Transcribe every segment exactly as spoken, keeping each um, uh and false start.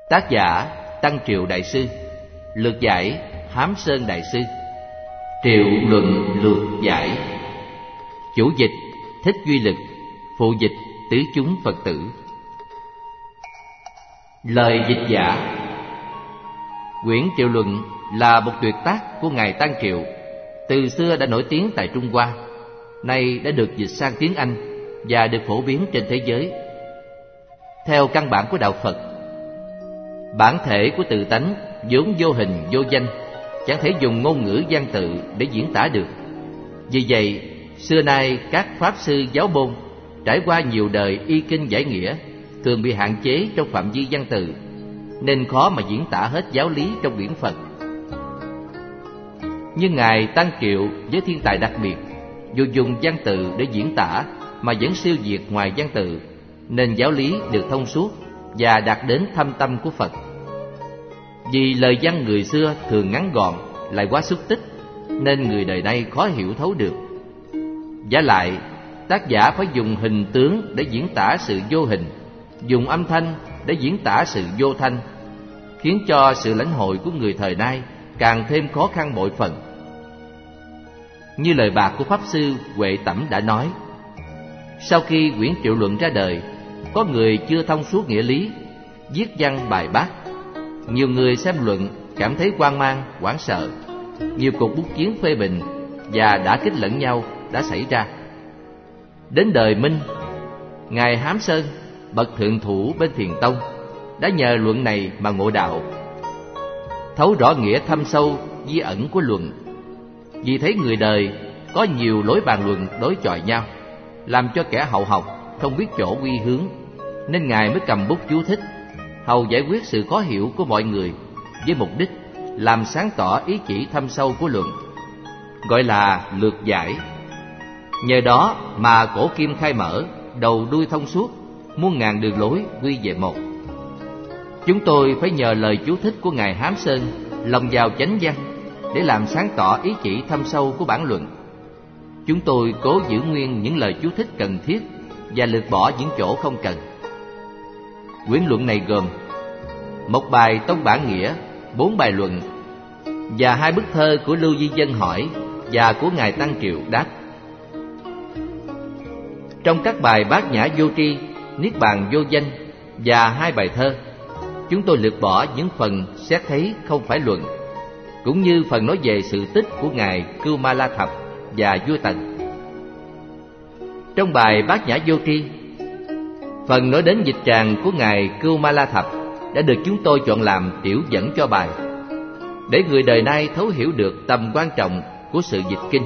Tác giả Tăng Triệu Đại Sư. Lược giải Hám Sơn Đại Sư. Triệu luận lược giải. Chủ dịch Thích Duy Lực. Phụ dịch Tứ chúng Phật tử. Lời dịch giả. Quyển Triệu luận là một tuyệt tác của ngài Tăng Triệu, từ xưa đã nổi tiếng tại Trung Hoa, nay đã được dịch sang tiếng Anh và được phổ biến trên thế giới. Theo căn bản của đạo Phật, bản thể của tự tánh vốn vô hình vô danh, chẳng thể dùng ngôn ngữ văn tự để diễn tả được. Vì vậy, xưa nay các pháp sư giáo môn trải qua nhiều đời y kinh giải nghĩa thường bị hạn chế trong phạm vi văn tự, nên khó mà diễn tả hết giáo lý trong quyển Phật. Nhưng ngài Tăng Triệu với thiên tài đặc biệt, dù dùng văn tự để diễn tả mà vẫn siêu việt ngoài văn tự, nên giáo lý được thông suốt và đạt đến thâm tâm của Phật. Vì lời văn người xưa thường ngắn gọn lại quá xúc tích, nên người đời nay khó hiểu thấu được. Vả lại, tác giả phải dùng hình tướng để diễn tả sự vô hình, dùng âm thanh để diễn tả sự vô thanh, khiến cho sự lãnh hội của người thời nay càng thêm khó khăn bội phần. Như lời bạc của Pháp Sư Huệ Tẩm đã nói, sau khi quyển Triệu luận ra đời, có người chưa thông suốt nghĩa lý, viết văn bài bác. Nhiều người xem luận cảm thấy hoang mang, hoảng sợ. Nhiều cuộc bút chiến phê bình và đả kích lẫn nhau đã xảy ra. Đến đời Minh, ngài Hám Sơn, bậc thượng thủ bên Thiền Tông, đã nhờ luận này mà ngộ đạo, thấu rõ nghĩa thâm sâu di ẩn của luận. Vì thấy người đời có nhiều lối bàn luận đối chọi nhau, làm cho kẻ hậu học không biết chỗ quy hướng, nên ngài mới cầm bút chú thích, hầu giải quyết sự khó hiểu của mọi người, với mục đích làm sáng tỏ ý chỉ thâm sâu của luận, gọi là lược giải. Nhờ đó mà cổ kim khai mở, đầu đuôi thông suốt, muôn ngàn đường lối quy về một. Chúng tôi phải nhờ lời chú thích của ngài Hám Sơn lồng vào chánh văn để làm sáng tỏ ý chỉ thâm sâu của bản luận. Chúng tôi cố giữ nguyên những lời chú thích cần thiết và lược bỏ những chỗ không cần. Quyển luận này gồm một bài tông bản nghĩa, bốn bài luận và hai bức thơ của Lưu Di Dân hỏi và của ngài Tăng Triệu đáp. Trong các bài Bát Nhã Vô Tri, Niết Bàn Vô Danh và hai bài thơ, chúng tôi lược bỏ những phần xét thấy không phải luận, cũng như phần nói về sự tích của ngài Cưu Ma La Thập và vua Tần. Trong bài Bát Nhã Vô Tri, phần nói đến dịch tràng của ngài Cưu Ma La Thập đã được chúng tôi chọn làm tiểu dẫn cho bài, để người đời nay thấu hiểu được tầm quan trọng của sự dịch kinh.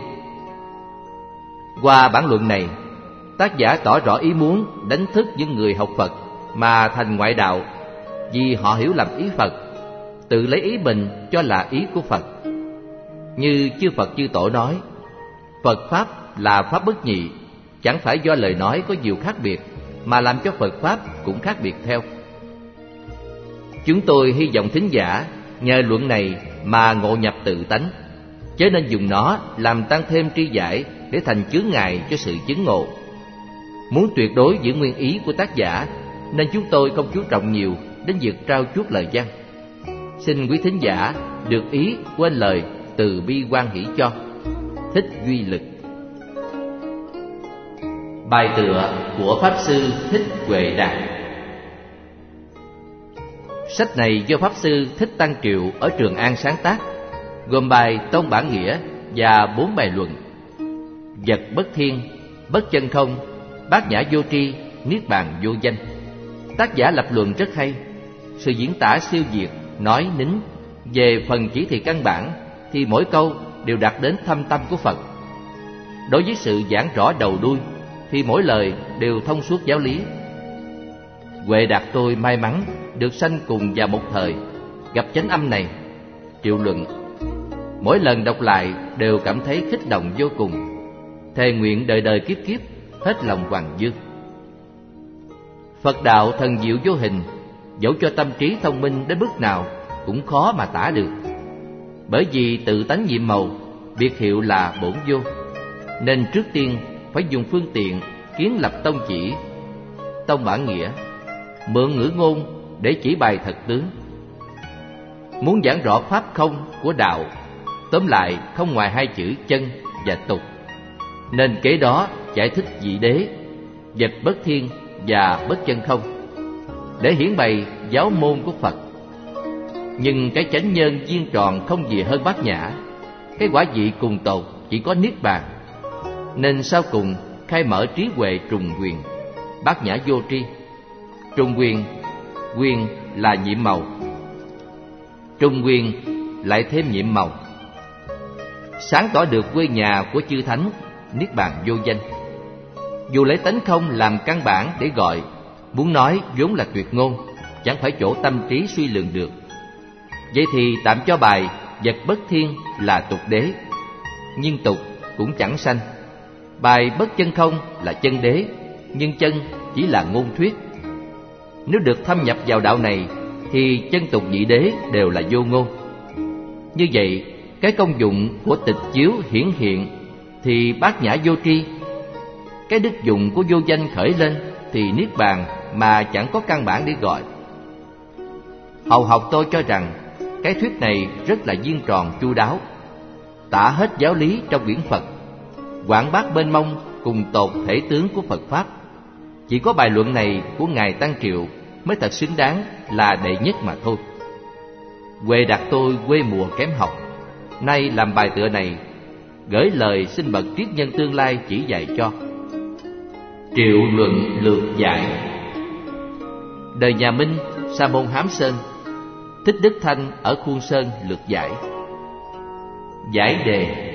Qua bản luận này, tác giả tỏ rõ ý muốn đánh thức những người học Phật mà thành ngoại đạo, vì họ hiểu lầm ý Phật, tự lấy ý mình cho là ý của Phật. Như chư Phật chư Tổ nói, Phật Pháp là Pháp bất nhị, chẳng phải do lời nói có nhiều khác biệt mà làm cho Phật Pháp cũng khác biệt theo. Chúng tôi hy vọng thính giả nhờ luận này mà ngộ nhập tự tánh, chớ nên dùng nó làm tăng thêm tri giải để thành chướng ngại cho sự chứng ngộ. Muốn tuyệt đối giữ nguyên ý của tác giả, nên chúng tôi không chú trọng nhiều đến việc trao chuốt lời văn. Xin quý thính giả được ý quên lời từ bi quan hỷ cho. Thích Duy Lực. Bài tựa của Pháp Sư Thích Huệ Đạt. Sách này do Pháp Sư Thích Tăng Triệu ở Trường An sáng tác, gồm bài tông bản nghĩa và bốn bài luận: Vật bất thiên, bất chân không, Bát Nhã Vô Tri, Niết Bàn Vô Danh. Tác giả lập luận rất hay. Sự diễn tả siêu việt, nói nín. Về phần chỉ thị căn bản thì mỗi câu đều đạt đến thâm tâm của Phật. Đối với sự giảng rõ đầu đuôi thì mỗi lời đều thông suốt giáo lý. Huệ Đạt tôi may mắn được sanh cùng vào một thời gặp chánh âm này, Triệu luận. Mỗi lần đọc lại đều cảm thấy kích động vô cùng, thề nguyện đời đời kiếp kiếp hết lòng hoàng dương. Phật đạo thần diệu vô hình, dẫu cho tâm trí thông minh đến mức nào cũng khó mà tả được. Bởi vì tự tánh nhiệm màu, biệt hiệu là bổn vô, nên trước tiên phải dùng phương tiện kiến lập tông chỉ, tông bản nghĩa, mượn ngữ ngôn để chỉ bày thật tướng. Muốn giảng rõ pháp không của đạo, tóm lại không ngoài hai chữ chân và tục, nên kế đó giải thích vị đế, vật bất thiên và bất chân không, để hiển bày giáo môn của Phật. Nhưng cái chánh nhân viên tròn không gì hơn Bát Nhã, cái quả vị cùng tột chỉ có Niết Bàn, nên sau cùng khai mở trí huệ trùng quyền, Bát Nhã vô tri. Trùng quyền, quyền là nhiệm màu, trùng quyền lại thêm nhiệm màu, sáng tỏ được quê nhà của chư thánh, Niết Bàn vô danh. Dù lấy tánh không làm căn bản để gọi, muốn nói vốn là tuyệt ngôn, chẳng phải chỗ tâm trí suy lường được. Vậy thì tạm cho bài vật bất thiên là tục đế, nhưng tục cũng chẳng sanh. Bài bất chân không là chân đế, nhưng chân chỉ là ngôn thuyết. Nếu được thâm nhập vào đạo này thì chân tục nhị đế đều là vô ngôn. Như vậy, cái công dụng của tịch chiếu hiển hiện thì Bát Nhã vô tri, cái đức dụng của vô danh khởi lên thì Niết Bàn mà chẳng có căn bản để gọi. Hầu học tôi cho rằng cái thuyết này rất là viên tròn chu đáo, tả hết giáo lý trong quyển Phật, quảng bác mênh mông cùng tột thể tướng của Phật Pháp. Chỉ có bài luận này của Ngài Tăng Triệu mới thật xứng đáng là đệ nhất mà thôi. Huệ đặt tôi quê mùa kém học, nay làm bài tựa này, gửi lời xin bậc triết nhân tương lai chỉ dạy cho. Triệu luận lược giải. Đời nhà Minh, Sa môn Hám Sơn, Thích Đức Thanh ở Khuôn Sơn lược giải. Giải đề.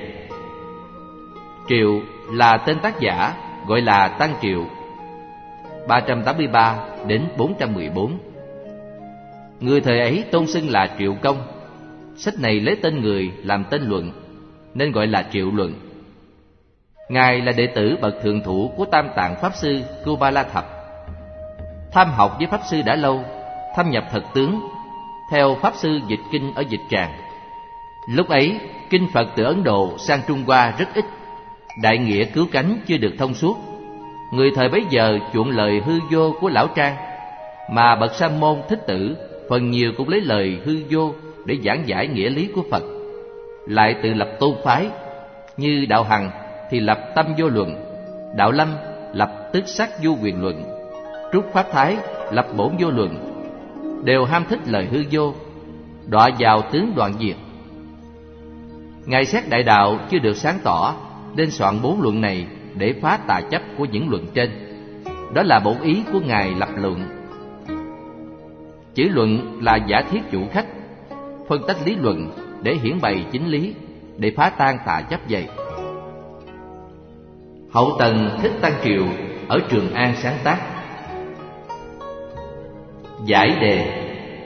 Triệu là tên tác giả, gọi là Tăng Triệu, ba trăm tám mươi ba đến bốn trăm mười bốn. Người thời ấy tôn xưng là Triệu Công. Sách này lấy tên người làm tên luận, nên gọi là Triệu Luận. Ngài là đệ tử bậc thượng thủ của Tam Tạng Pháp Sư Cưu Ba La Thập. Tham học với Pháp Sư đã lâu, thâm nhập thật tướng, theo Pháp Sư dịch kinh ở Dịch Tràng. Lúc ấy, kinh Phật từ Ấn Độ sang Trung Hoa rất ít, đại nghĩa cứu cánh chưa được thông suốt. Người thời bấy giờ chuộng lời hư vô của Lão Trang, mà bậc sa môn Thích Tử phần nhiều cũng lấy lời hư vô để giảng giải nghĩa lý của Phật, lại tự lập tôn phái. Như Đạo Hằng thì lập Tâm Vô Luận, Đạo Lâm lập Tức Sắc Vô Quyền Luận, Trúc Pháp Thái lập Bổn Vô Luận, đều ham thích lời hư vô, đọa vào tướng đoạn diệt. Ngài xét đại đạo chưa được sáng tỏ, nên soạn bốn luận này để phá tà chấp của những luận trên. Đó là bổn ý của Ngài lập luận. Chữ luận là giả thiết chủ khách, phân tách lý luận để hiển bày chính lý, để phá tan tà chấp vậy. Hậu tần Thích Tăng Triệu ở Trường An sáng tác. Giải đề.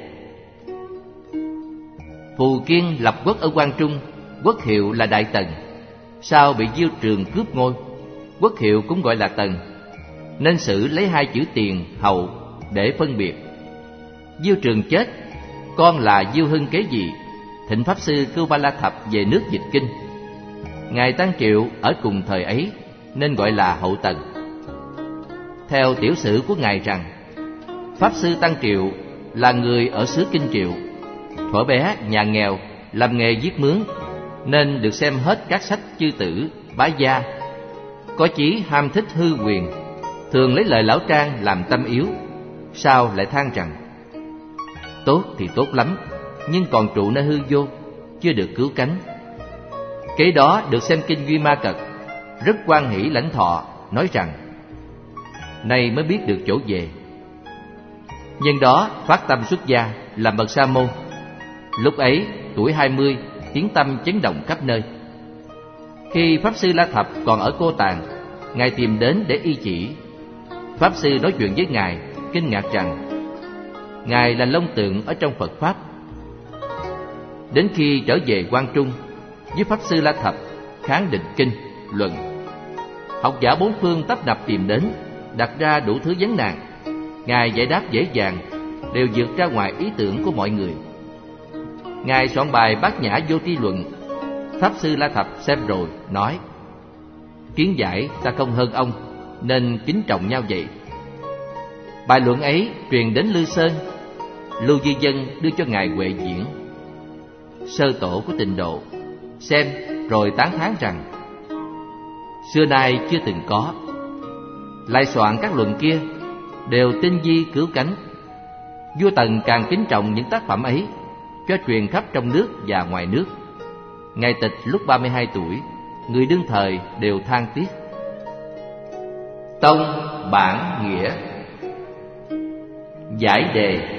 Phù Kiên lập quốc ở Quang Trung, quốc hiệu là Đại Tần. Sau bị Diêu Trường cướp ngôi, quốc hiệu cũng gọi là Tần, nên sử lấy hai chữ tiền hậu để phân biệt. Diêu Trường chết, con là Diêu Hưng kế vị, thịnh Pháp Sư Cưu Ba La Thập về nước dịch kinh. Ngài Tăng Triệu ở cùng thời ấy, nên gọi là Hậu Tần. Theo tiểu sử của Ngài rằng, Pháp Sư Tăng Triệu là người ở xứ Kinh Triệu. Thuở bé nhà nghèo, làm nghề viết mướn, nên được xem hết các sách chư tử, bá gia. Có chí ham thích hư quyền, thường lấy lời Lão Trang làm tâm yếu. Sau lại than rằng, tốt thì tốt lắm, nhưng còn trụ nơi hư vô, chưa được cứu cánh. Kế đó được xem kinh Duy Ma Cật, rất hoan hỷ lãnh thọ, nói rằng, nay mới biết được chỗ về. Nhân đó phát tâm xuất gia, làm bậc sa môn. Lúc ấy tuổi hai mươi, tiếng tâm chấn động khắp nơi. Khi Pháp Sư La Thập còn ở Cô Tàng, Ngài tìm đến để y chỉ. Pháp Sư nói chuyện với Ngài, kinh ngạc rằng Ngài là Long Tượng ở trong Phật Pháp. Đến khi trở về Quang Trung, với Pháp Sư La Thập kháng định kinh, luận, học giả bốn phương tấp nập tìm đến, đặt ra đủ thứ vấn nạn. Ngài giải đáp dễ dàng, đều vượt ra ngoài ý tưởng của mọi người. Ngài soạn bài Bát Nhã Vô Tri Luận. Pháp Sư La Thập xem rồi nói, kiến giải ta không hơn ông, nên kính trọng nhau vậy. Bài luận ấy truyền đến Lư Sơn, Lưu Duy Dân đưa cho ngài Huệ Diễn, sơ tổ của Tịnh Độ, xem rồi tán thán rằng xưa nay chưa từng có. Lại soạn các luận kia đều tinh vi cứu cánh. Vua Tần càng kính trọng những tác phẩm ấy, cho truyền khắp trong nước và ngoài nước. Ngài tịch lúc ba mươi hai tuổi, người đương thời đều than tiếc. Tông bản nghĩa. Giải đề.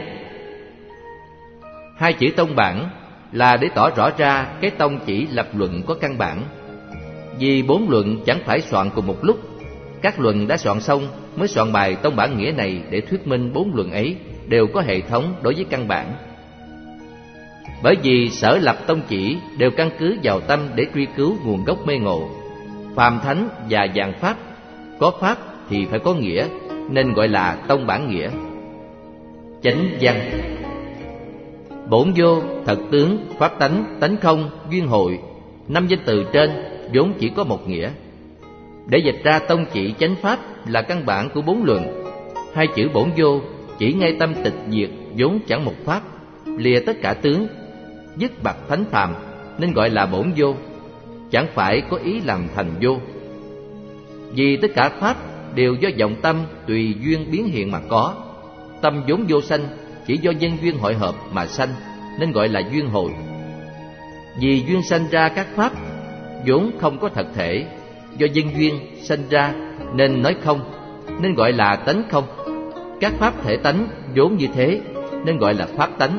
Hai chữ tông bản là để tỏ rõ ra cái tông chỉ lập luận có căn bản. Vì bốn luận chẳng phải soạn cùng một lúc, các luận đã soạn xong mới soạn bài tông bản nghĩa này để thuyết minh bốn luận ấy đều có hệ thống đối với căn bản. Bởi vì sở lập tông chỉ đều căn cứ vào tâm để truy cứu nguồn gốc mê ngộ. Phàm thánh và vạn pháp, có pháp thì phải có nghĩa, nên gọi là tông bản nghĩa. Chánh văn. Bổn vô, thật tướng, pháp tánh, tánh không, duyên hội, năm danh từ trên vốn chỉ có một nghĩa. Để dịch ra tông chỉ chánh pháp là căn bản của bốn luận. Hai chữ bổn vô chỉ ngay tâm tịch diệt vốn chẳng một pháp, lìa tất cả tướng, dứt bặt thánh phàm, nên gọi là bổn vô, chẳng phải có ý làm thành vô. Vì tất cả pháp đều do vọng tâm tùy duyên biến hiện mà có. Tâm vốn vô sanh, chỉ do nhân duyên hội hợp mà sanh, nên gọi là duyên hội. Vì duyên sanh ra các pháp vốn không có thật thể, do nhân duyên sanh ra nên nói không, nên gọi là tánh không. Các pháp thể tánh vốn như thế, nên gọi là pháp tánh.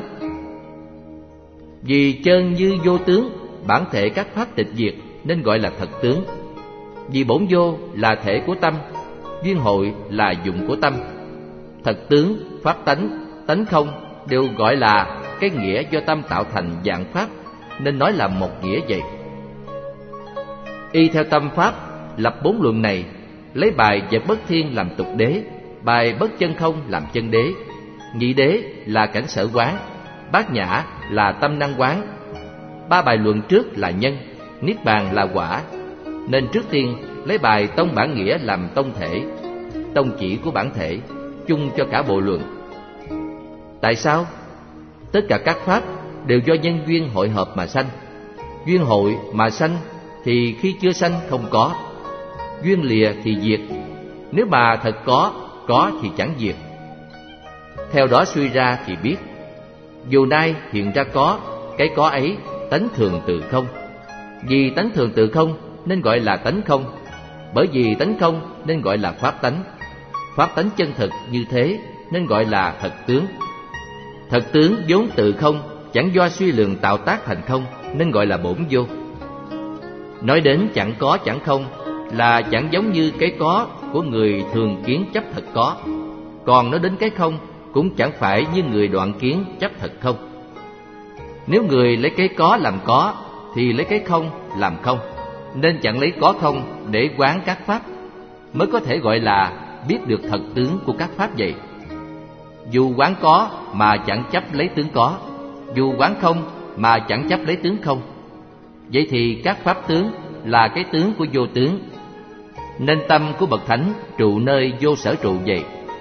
Vì chân như vô tướng, bản thể các pháp tịch diệt, nên gọi là thật tướng. Vì bổn vô là thể của tâm, duyên hội là dụng của tâm. Thật tướng, pháp tánh, tánh không đều gọi là cái nghĩa do tâm tạo thành dạng pháp, nên nói là một nghĩa vậy. Y theo tâm pháp lập bốn luận này, lấy bài vật bất thiên làm tục đế, bài bất chân không làm chân đế, nhị đế là cảnh sở quán, bát nhã là tâm năng quán. Ba bài luận trước là nhân, niết bàn là quả, nên trước tiên lấy bài tông bản nghĩa làm tông thể, tông chỉ của bản thể, chung cho cả bộ luận. Tại sao? Tất cả các pháp đều do nhân duyên hội hợp mà sanh. Duyên hội mà sanh thì khi chưa sanh không có, duyên lìa thì diệt. Nếu mà thật có, có thì chẳng diệt. Theo đó suy ra thì biết, dù nay hiện ra có, cái có ấy tánh thường từ không. Vì tánh thường từ không nên gọi là tánh không, bởi vì tánh không nên gọi là pháp tánh. Pháp tánh chân thực như thế nên gọi là thật tướng. Thật tướng vốn từ không, chẳng do suy lường tạo tác thành không, nên gọi là bổn vô. Nói đến chẳng có chẳng không là chẳng giống như cái có của người thường kiến chấp thật có. Còn nói đến cái không cũng chẳng phải như người đoạn kiến chấp thật không. Nếu người lấy cái có làm có thì lấy cái không làm không, nên chẳng lấy có không để quán các pháp, mới có thể gọi là biết được thật tướng của các pháp vậy. Dù quán có mà chẳng chấp lấy tướng có, dù quán không mà chẳng chấp lấy tướng không. Vậy thì các pháp tướng là cái tướng của vô tướng, nên tâm của bậc thánh trụ nơi vô sở trụ vậy.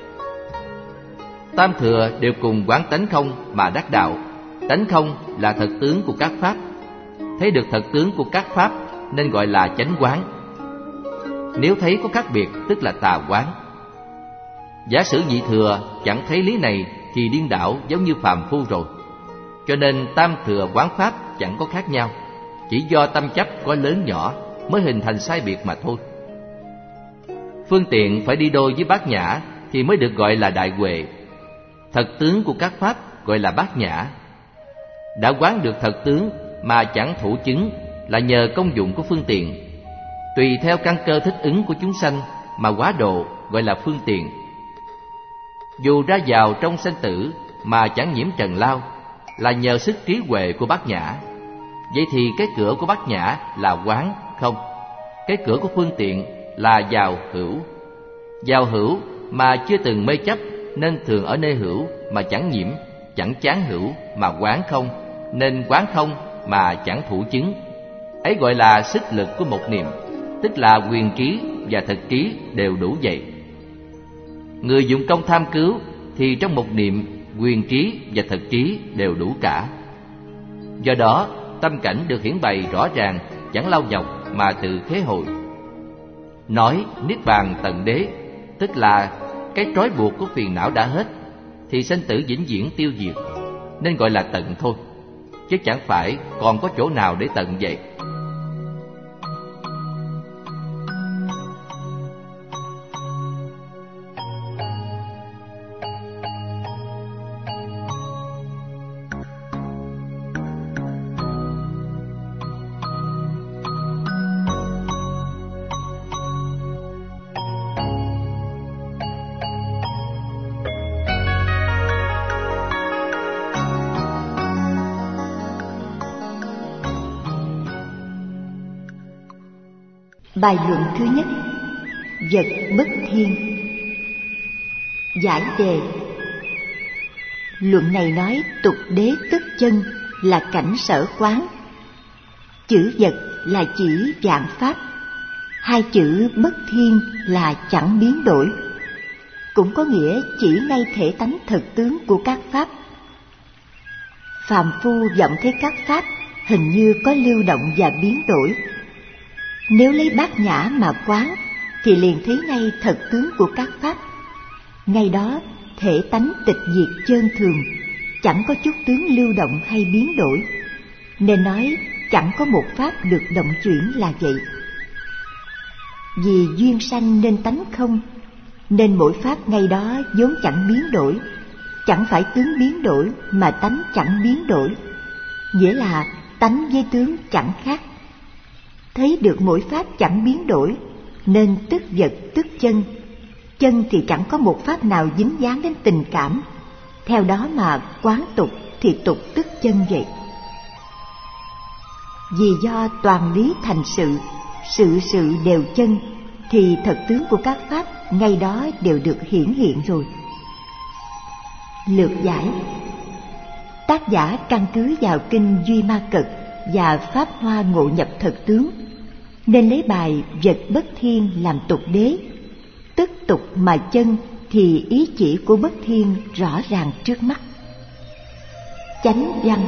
Tam thừa đều cùng quán tánh không mà đắc đạo. Tánh không là thật tướng của các pháp. Thấy được thật tướng của các pháp nên gọi là chánh quán. Nếu thấy có khác biệt tức là tà quán. Giả sử nhị thừa chẳng thấy lý này thì điên đảo giống như phàm phu rồi. Cho nên tam thừa quán pháp chẳng có khác nhau, chỉ do tâm chấp có lớn nhỏ mới hình thành sai biệt mà thôi. Phương tiện phải đi đôi với bát nhã thì mới được gọi là đại huệ. Thật tướng của các pháp gọi là bát nhã. Đã quán được thật tướng mà chẳng thủ chứng là nhờ công dụng của phương tiện. Tùy theo căn cơ thích ứng của chúng sanh mà quá độ gọi là phương tiện. Dù ra vào trong sanh tử mà chẳng nhiễm trần lao là nhờ sức trí huệ của bát nhã. Vậy thì cái cửa của bát nhã là quán không, cái cửa của phương tiện là vào hữu. Vào hữu mà chưa từng mê chấp nên thường ở nơi hữu mà chẳng nhiễm, chẳng chán hữu mà quán không, nên quán không mà chẳng thủ chứng. Ấy gọi là sức lực của một niệm, tức là quyền trí và thực trí đều đủ vậy. Người dụng công tham cứu thì trong một niệm quyền trí và thực trí đều đủ cả. Do đó, tâm cảnh được hiển bày rõ ràng, chẳng lao nhọc mà tự khế hội. Nói niết bàn tận đế, tức là cái trói buộc của phiền não đã hết, thì sanh tử vĩnh viễn tiêu diệt, nên gọi là tận thôi, chứ chẳng phải còn có chỗ nào để tận vậy. Bài luận thứ nhất: vật bất thiên. Giải đề. Luận này nói tục đế tức chân là cảnh sở quán. Chữ vật là chỉ vạn pháp. Hai chữ bất thiên là chẳng biến đổi, cũng có nghĩa chỉ ngay thể tánh thực tướng của các pháp. Phàm phu vọng thấy các pháp hình như có lưu động và biến đổi. Nếu lấy bát nhã mà quán thì liền thấy ngay thật tướng của các pháp. Ngay đó thể tánh tịch diệt chơn thường, chẳng có chút tướng lưu động hay biến đổi, nên nói chẳng có một pháp được động chuyển là vậy. Vì duyên sanh nên tánh không, nên mỗi pháp ngay đó vốn chẳng biến đổi. Chẳng phải tướng biến đổi mà tánh chẳng biến đổi, nghĩa là tánh với tướng chẳng khác. Thấy được mỗi pháp chẳng biến đổi, nên tức vật tức chân. Chân thì chẳng có một pháp nào dính dáng đến tình cảm, theo đó mà quán tục thì tục tức chân vậy. Vì do toàn lý thành sự, sự sự đều chân, thì thật tướng của các pháp ngay đó đều được hiển hiện rồi. Lược giải. Tác giả căn cứ vào kinh Duy Ma Cật và Pháp Hoa Ngộ Nhập Thật Tướng, nên lấy bài vật bất thiên làm tục đế. Tức tục mà chân thì ý chỉ của bất thiên rõ ràng trước mắt. Chánh văn.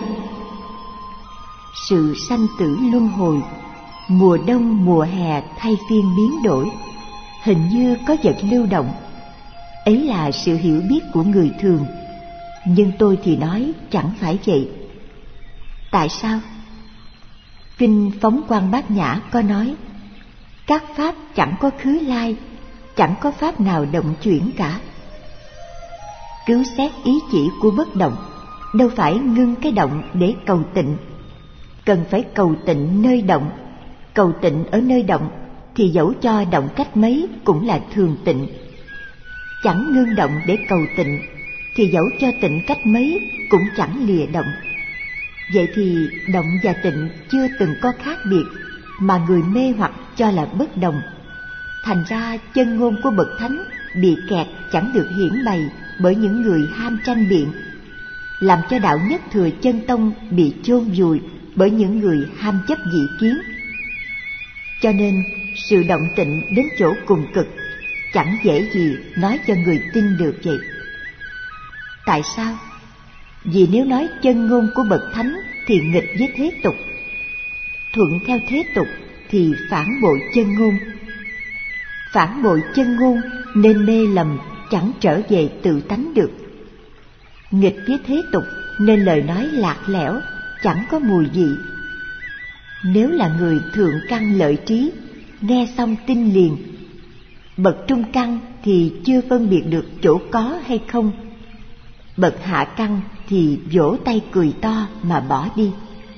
Sự sanh tử luân hồi, mùa đông mùa hè thay phiên biến đổi, hình như có vật lưu động. Ấy là sự hiểu biết của người thường, nhưng tôi thì nói chẳng phải vậy. Tại sao? Kinh Phóng Quang Bát Nhã có nói: các pháp chẳng có khứ lai, chẳng có pháp nào động chuyển cả. Cứu xét ý chỉ của bất động, đâu phải ngưng cái động để cầu tịnh. Cần phải cầu tịnh nơi động. Cầu tịnh ở nơi động thì dẫu cho động cách mấy cũng là thường tịnh. Chẳng ngưng động để cầu tịnh thì dẫu cho tịnh cách mấy cũng chẳng lìa động. Vậy thì động và tịnh chưa từng có khác biệt, mà người mê hoặc cho là bất đồng. Thành ra chân ngôn của bậc thánh bị kẹt chẳng được hiển bày bởi những người ham tranh biện, làm cho đạo nhất thừa chân tông bị chôn vùi bởi những người ham chấp dị kiến. Cho nên sự động tịnh đến chỗ cùng cực chẳng dễ gì nói cho người tin được vậy. Tại sao? Vì nếu nói chân ngôn của bậc thánh thì nghịch với thế tục, thuận theo thế tục thì phản bội chân ngôn. Phản bội chân ngôn nên mê lầm, chẳng trở về tự tánh được. Nghịch với thế tục nên lời nói lạc lẽo, chẳng có mùi vị. Nếu là người thượng căn lợi trí, nghe xong tin liền. Bậc trung căn thì chưa phân biệt được chỗ có hay không. Bậc hạ căn thì vỗ tay cười to mà bỏ đi.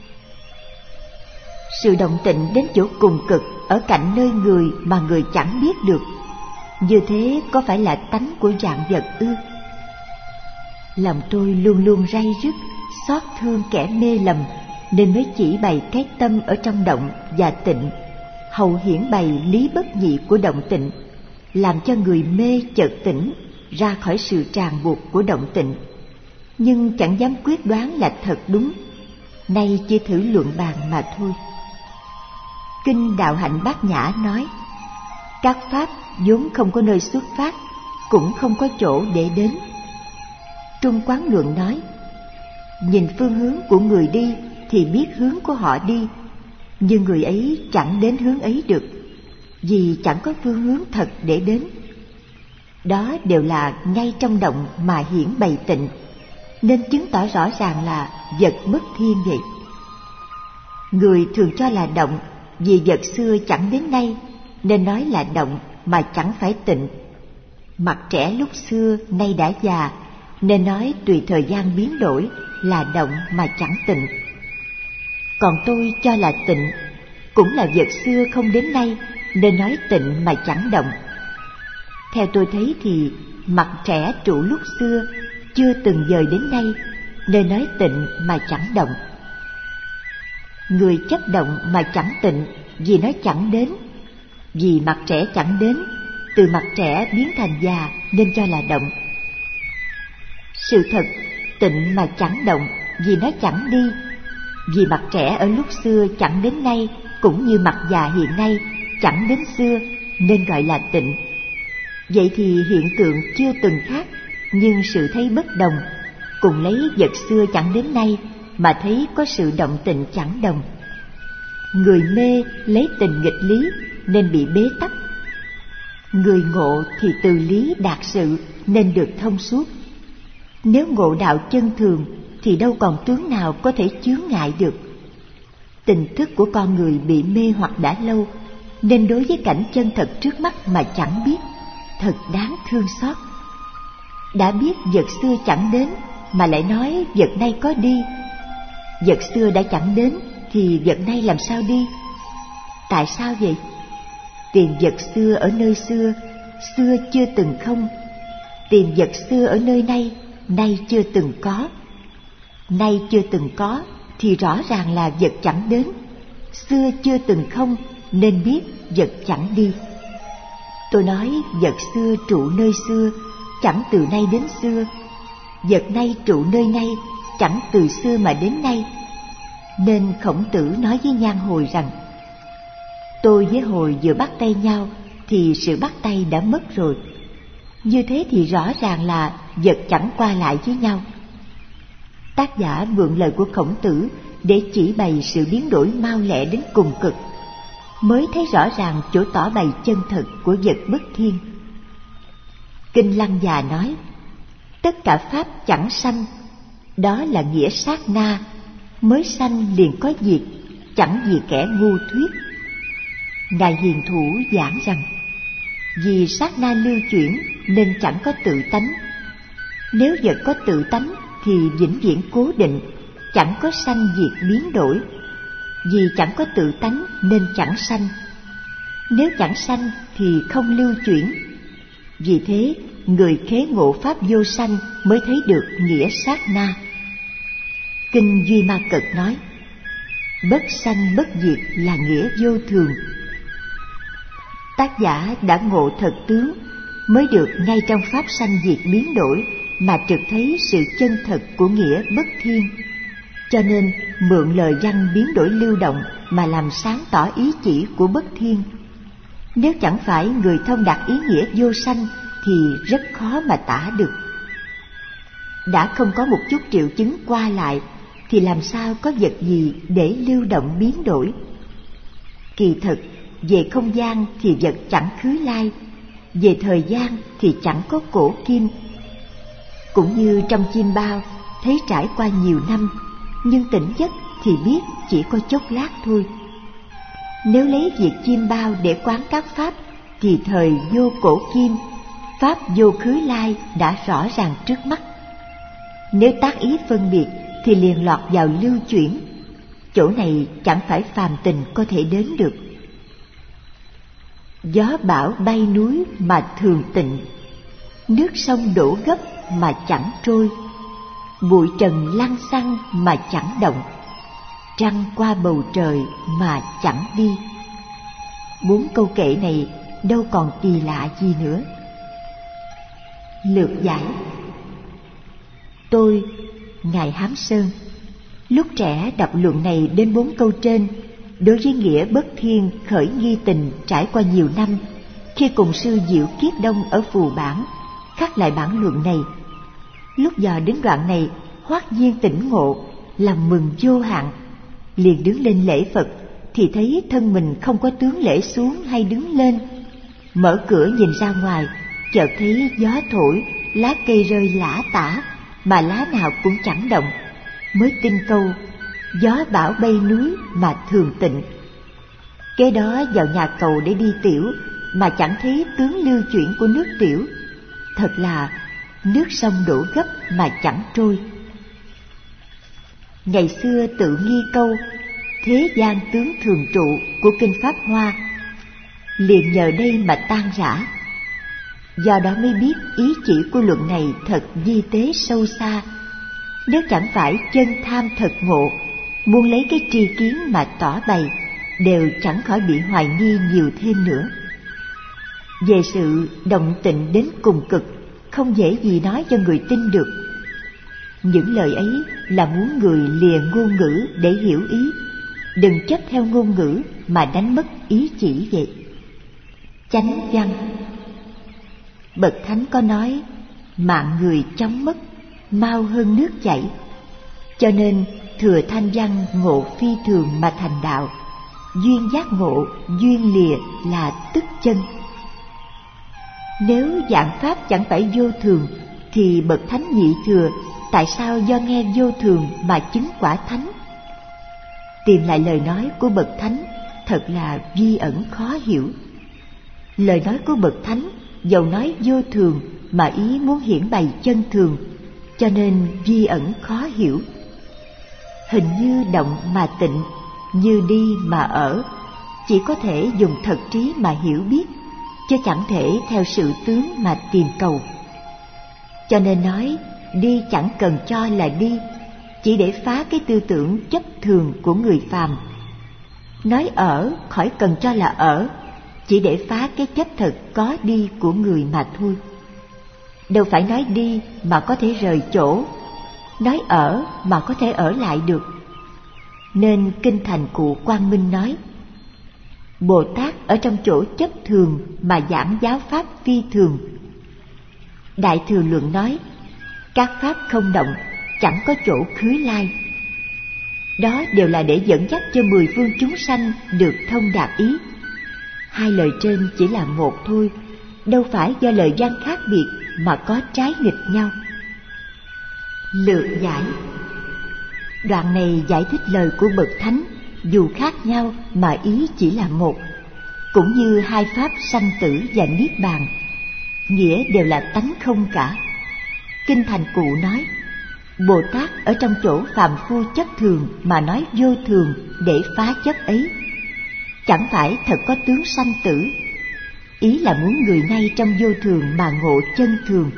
Sự động tịnh đến chỗ cùng cực ở cạnh nơi người mà người chẳng biết được, như thế có phải là tánh của vạn vật ư? Lòng tôi luôn luôn ray rứt, xót thương kẻ mê lầm, nên mới chỉ bày cái tâm ở trong động và tịnh, hầu hiển bày lý bất nhị của động tịnh, làm cho người mê chợt tỉnh ra khỏi sự ràng buộc của động tịnh, nhưng chẳng dám quyết đoán là thật đúng. Nay chỉ thử luận bàn mà thôi. Kinh Đạo Hạnh Bát Nhã nói: các pháp vốn không có nơi xuất phát, cũng không có chỗ để đến. Trung Quán Luận nói, nhìn phương hướng của người đi thì biết hướng của họ đi, nhưng người ấy chẳng đến hướng ấy được, vì chẳng có phương hướng thật để đến. Đó đều là ngay trong động mà hiển bày tịnh, nên chứng tỏ rõ ràng là vật bất thiên vậy. Người thường cho là động vì vật xưa chẳng đến nay, nên nói là động mà chẳng phải tịnh. Mặt trẻ lúc xưa nay đã già, nên nói tùy thời gian biến đổi là động mà chẳng tịnh. Còn tôi cho là tịnh, cũng là vật xưa không đến nay, nên nói tịnh mà chẳng động. Theo tôi thấy thì mặt trẻ trụ lúc xưa chưa từng dời đến nay, nên nói tịnh mà chẳng động. Người chấp động mà chẳng tịnh vì nó chẳng đến. Vì mặt trẻ chẳng đến, từ mặt trẻ biến thành già nên cho là động. Sự thật tịnh mà chẳng động vì nó chẳng đi. Vì mặt trẻ ở lúc xưa chẳng đến nay, cũng như mặt già hiện nay chẳng đến xưa, nên gọi là tịnh. Vậy thì hiện tượng chưa từng khác, nhưng sự thấy bất đồng. Cùng lấy vật xưa chẳng đến nay mà thấy có sự động tịnh chẳng đồng. Người mê lấy tình nghịch lý nên bị bế tắc. Người ngộ thì từ lý đạt sự nên được thông suốt. Nếu ngộ đạo chân thường thì đâu còn tướng nào có thể chướng ngại được. Tình thức của con người bị mê hoặc đã lâu, nên đối với cảnh chân thật trước mắt mà chẳng biết, thật đáng thương xót. Đã biết vật xưa chẳng đến mà lại nói vật nay có đi. Vật xưa đã chẳng đến thì vật nay làm sao đi? Tại sao vậy? Tìm vật xưa ở nơi xưa, xưa chưa từng không. Tìm vật xưa ở nơi nay, nay chưa từng có. Nay chưa từng có thì rõ ràng là vật chẳng đến. Xưa chưa từng không nên biết vật chẳng đi. Tôi nói vật xưa trụ nơi xưa, chẳng từ nay đến xưa. Vật nay trụ nơi nay, chẳng từ xưa mà đến nay. Nên Khổng Tử nói với Nhan Hồi rằng, tôi với Hồi vừa bắt tay nhau thì sự bắt tay đã mất rồi. Như thế thì rõ ràng là vật chẳng qua lại với nhau. Tác giả mượn lời của Khổng Tử để chỉ bày sự biến đổi mau lẹ đến cùng cực, mới thấy rõ ràng chỗ tỏ bày chân thật của vật bất thiên. Kinh Lăng Già nói, tất cả pháp chẳng sanh, đó là nghĩa sát na, mới sanh liền có diệt, chẳng vì kẻ ngu thuyết. Ngài Hiền Thủ giảng rằng, vì sát na lưu chuyển nên chẳng có tự tánh. Nếu vật có tự tánh thì vĩnh viễn cố định, chẳng có sanh diệt biến đổi. Vì chẳng có tự tánh nên chẳng sanh. Nếu chẳng sanh thì không lưu chuyển. Vì thế người khế ngộ pháp vô sanh mới thấy được nghĩa sát na. Kinh Duy Ma Cật nói, bất sanh bất diệt là nghĩa vô thường. Tác giả đã ngộ thật tướng, mới được ngay trong pháp sanh diệt biến đổi mà trực thấy sự chân thật của nghĩa bất thiên. Cho nên mượn lời văn biến đổi lưu động mà làm sáng tỏ ý chỉ của bất thiên. Nếu chẳng phải người thông đạt ý nghĩa vô sanh thì rất khó mà tả được. Đã không có một chút triệu chứng qua lại thì làm sao có vật gì để lưu động biến đổi? Kỳ thực, về không gian thì vật chẳng khứ lai, về thời gian thì chẳng có cổ kim. Cũng như trong chim bao, thấy trải qua nhiều năm, nhưng tỉnh giấc thì biết chỉ có chốc lát thôi. Nếu lấy việc chim bao để quán các pháp thì thời vô cổ kim, pháp vô khứ lai đã rõ ràng trước mắt. Nếu tác ý phân biệt thì liền lọt vào lưu chuyển. Chỗ này chẳng phải phàm tình có thể đến được. Gió bão bay núi mà thường tịnh, nước sông đổ gấp mà chẳng trôi, bụi trần lăn xăng mà chẳng động, trăng qua bầu trời mà chẳng đi. Bốn câu kệ này đâu còn kỳ lạ gì nữa. Lược giải. Tôi, Ngài Hám Sơn, lúc trẻ đọc luận này đến bốn câu trên, đối với nghĩa bất thiên khởi nghi tình trải qua nhiều năm, khi cùng sư Diệu Kiết Đông ở Phù Bản khắc lại bản luận này. lúc dò đến đoạn này, hoắc nhiên tỉnh ngộ, lòng mừng vô hạn, liền đứng lên lễ Phật, thì thấy thân mình không có tướng lễ xuống hay đứng lên. Mở cửa nhìn ra ngoài, chợt thấy gió thổi, lá cây rơi lả tả, mà lá nào cũng chẳng động, mới tin câu gió bão bay núi mà thường tịnh. Kế đó vào nhà cầu để đi tiểu, mà chẳng thấy tướng lưu chuyển của nước tiểu. Thật là nước sông đổ gấp mà chẳng trôi. Ngày xưa tự nghi câu thế gian tướng thường trụ của kinh Pháp Hoa, liền nhờ đây mà tan rã. Do đó mới biết ý chỉ của luận này thật di tế sâu xa. Nếu chẳng phải chân tham thật ngộ, muốn lấy cái tri kiến mà tỏ bày, đều chẳng khỏi bị hoài nghi nhiều thêm nữa. Về sự động tịnh đến cùng cực, không dễ gì nói cho người tin được. Những lời ấy là muốn người lìa ngôn ngữ để hiểu ý, đừng chấp theo ngôn ngữ mà đánh mất ý chỉ vậy. Chánh văn. Bậc Thánh có nói, mạng người chóng mất, mau hơn nước chảy. Cho nên thừa thanh văn ngộ phi thường mà thành đạo, duyên giác ngộ, duyên lìa là tức chân. Nếu dạng pháp chẳng phải vô thường, thì bậc Thánh nhị thừa tại sao do nghe vô thường mà chứng quả thánh? Tìm lại lời nói của bậc Thánh thật là vi ẩn khó hiểu. Lời nói của bậc Thánh dầu nói vô thường mà ý muốn hiển bày chân thường, cho nên vi ẩn khó hiểu. Hình như động mà tịnh, như đi mà ở, chỉ có thể dùng thật trí mà hiểu biết, chứ chẳng thể theo sự tướng mà tìm cầu. Cho nên nói đi chẳng cần cho là đi, chỉ để phá cái tư tưởng chấp thường của người phàm. Nói ở khỏi cần cho là ở, chỉ để phá cái chấp thật có đi của người mà thôi. Đâu phải nói đi mà có thể rời chỗ, nói ở mà có thể ở lại được. Nên kinh thành cụ Quang Minh nói, Bồ Tát ở trong chỗ chấp thường mà giảng giáo pháp phi thường. Đại Thừa Luận nói, các pháp không động, chẳng có chỗ khứ lai. Đó đều là để dẫn dắt cho mười phương chúng sanh được thông đạt ý. Hai lời trên chỉ là một thôi, đâu phải do lời văn khác biệt mà có trái nghịch nhau. Lược giải. Đoạn này giải thích lời của bậc Thánh, dù khác nhau mà ý chỉ là một, cũng như hai pháp sanh tử và niết bàn, nghĩa đều là tánh không cả. Kinh thành cụ nói, Bồ Tát ở trong chỗ phàm phu chấp thường mà nói vô thường để phá chấp ấy, chẳng phải thật có tướng sanh tử. Ý là muốn người ngay trong vô thường mà ngộ chân thường.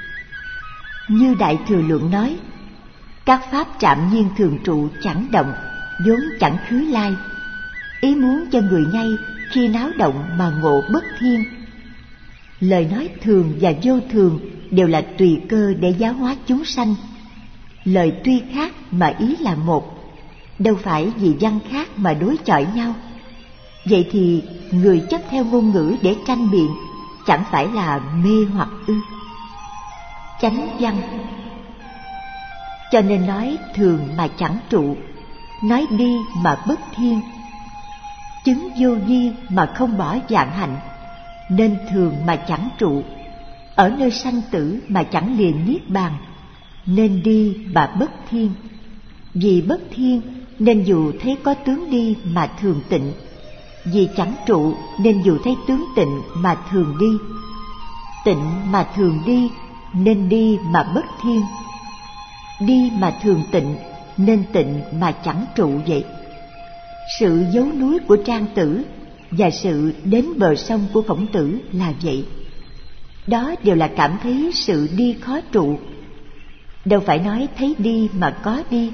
Như Đại Thừa Luận nói, các pháp trạm nhiên thường trụ chẳng động, vốn chẳng khứ lai. Ý muốn cho người ngay khi náo động mà ngộ bất thiên. Lời nói thường và vô thường đều là tùy cơ để giáo hóa chúng sanh. Lời tuy khác mà ý là một, đâu phải vì văn khác mà đối chọi nhau. Vậy thì người chấp theo ngôn ngữ để tranh biện chẳng phải là mê hoặc ư? Chánh văn. Cho nên nói thường mà chẳng trụ, nói đi mà bất thiên. Chứng vô vi mà không bỏ vạn hạnh, nên thường mà chẳng trụ. Ở nơi sanh tử mà chẳng liền niết bàn, nên đi mà bất thiên. Vì bất thiên nên dù thấy có tướng đi mà thường tịnh, vì chẳng trụ nên dù thấy tướng tịnh mà thường đi. Tịnh mà thường đi nên đi mà bất thiên. Đi mà thường tịnh nên tịnh mà chẳng trụ vậy. Sự giấu núi của Trang Tử và sự đến bờ sông của Khổng Tử là vậy. Đó đều là cảm thấy sự đi khó trụ, đâu phải nói thấy đi mà có đi.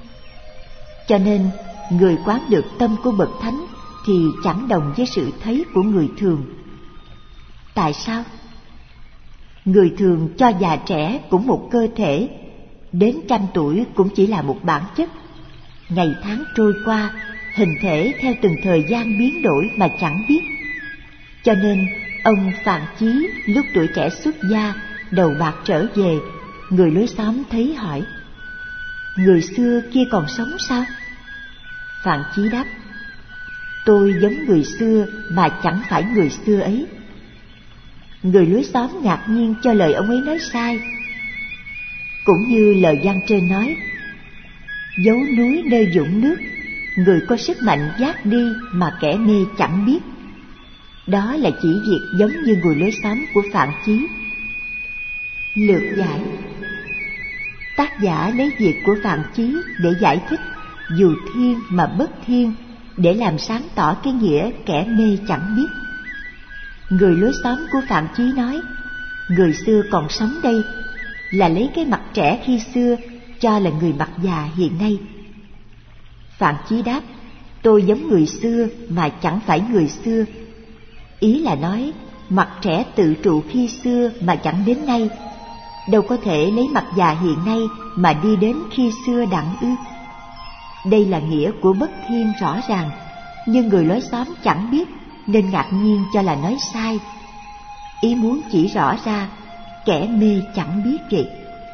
Cho nên người quán được tâm của bậc Thánh thì chẳng đồng với sự thấy của người thường. Tại sao? Người thường cho già trẻ cũng một cơ thể, đến trăm tuổi cũng chỉ là một bản chất. Ngày tháng trôi qua, hình thể theo từng thời gian biến đổi mà chẳng biết. Cho nên ông Phạn Chí lúc tuổi trẻ xuất gia, đầu bạc trở về, người lối xóm thấy hỏi: người xưa kia còn sống sao? Phạn Chí đáp: tôi giống người xưa mà chẳng phải người xưa ấy. Người lối xóm ngạc nhiên cho lời ông ấy nói sai. Cũng như lời văn trên nói: dấu núi nơi vũng nước, người có sức mạnh vác đi mà kẻ mê chẳng biết. Đó là chỉ việc giống như người lối xóm của Phạn Chí. Lược giải. Tác giả lấy việc của Phạn Chí để giải thích dù thiên mà bất thiên, để làm sáng tỏ cái nghĩa kẻ mê chẳng biết. Người lối xóm của Phạn Chí nói người xưa còn sống đây là lấy cái mặt trẻ khi xưa cho là người mặt già hiện nay. Phạn Chí đáp: tôi giống người xưa mà chẳng phải người xưa. Ý là nói mặt trẻ tự trụ khi xưa mà chẳng đến nay, đâu có thể lấy mặt già hiện nay mà đi đến khi xưa đặng ư. Đây là nghĩa của bất thiên rõ ràng, nhưng người lối xóm chẳng biết nên ngạc nhiên cho là nói sai. Ý muốn chỉ rõ ra kẻ mê chẳng biết vậy.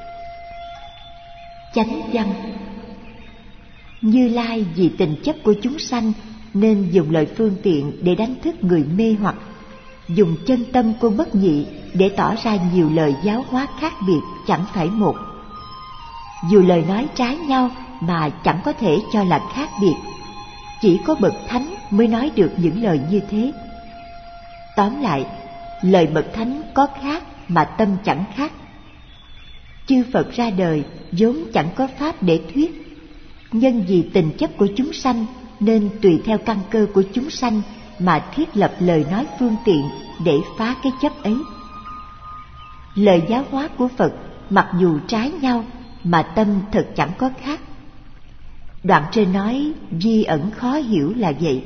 Chánh văn. Như Lai vì tình chấp của chúng sanh nên dùng lời phương tiện để đánh thức người mê hoặc, dùng chân tâm của bất nhị để tỏ ra nhiều lời giáo hóa khác biệt chẳng phải một. Dù lời nói trái nhau mà chẳng có thể cho là khác biệt, chỉ có bậc thánh mới nói được những lời như thế. Tóm lại, lời bậc thánh có khác mà tâm chẳng khác. Chư Phật ra đời vốn chẳng có pháp để thuyết, nhân vì tình chấp của chúng sanh nên tùy theo căn cơ của chúng sanh mà thiết lập lời nói phương tiện để phá cái chấp ấy. Lời giáo hóa của Phật mặc dù trái nhau mà tâm thật chẳng có khác. Đoạn trên nói vi ẩn khó hiểu là vậy.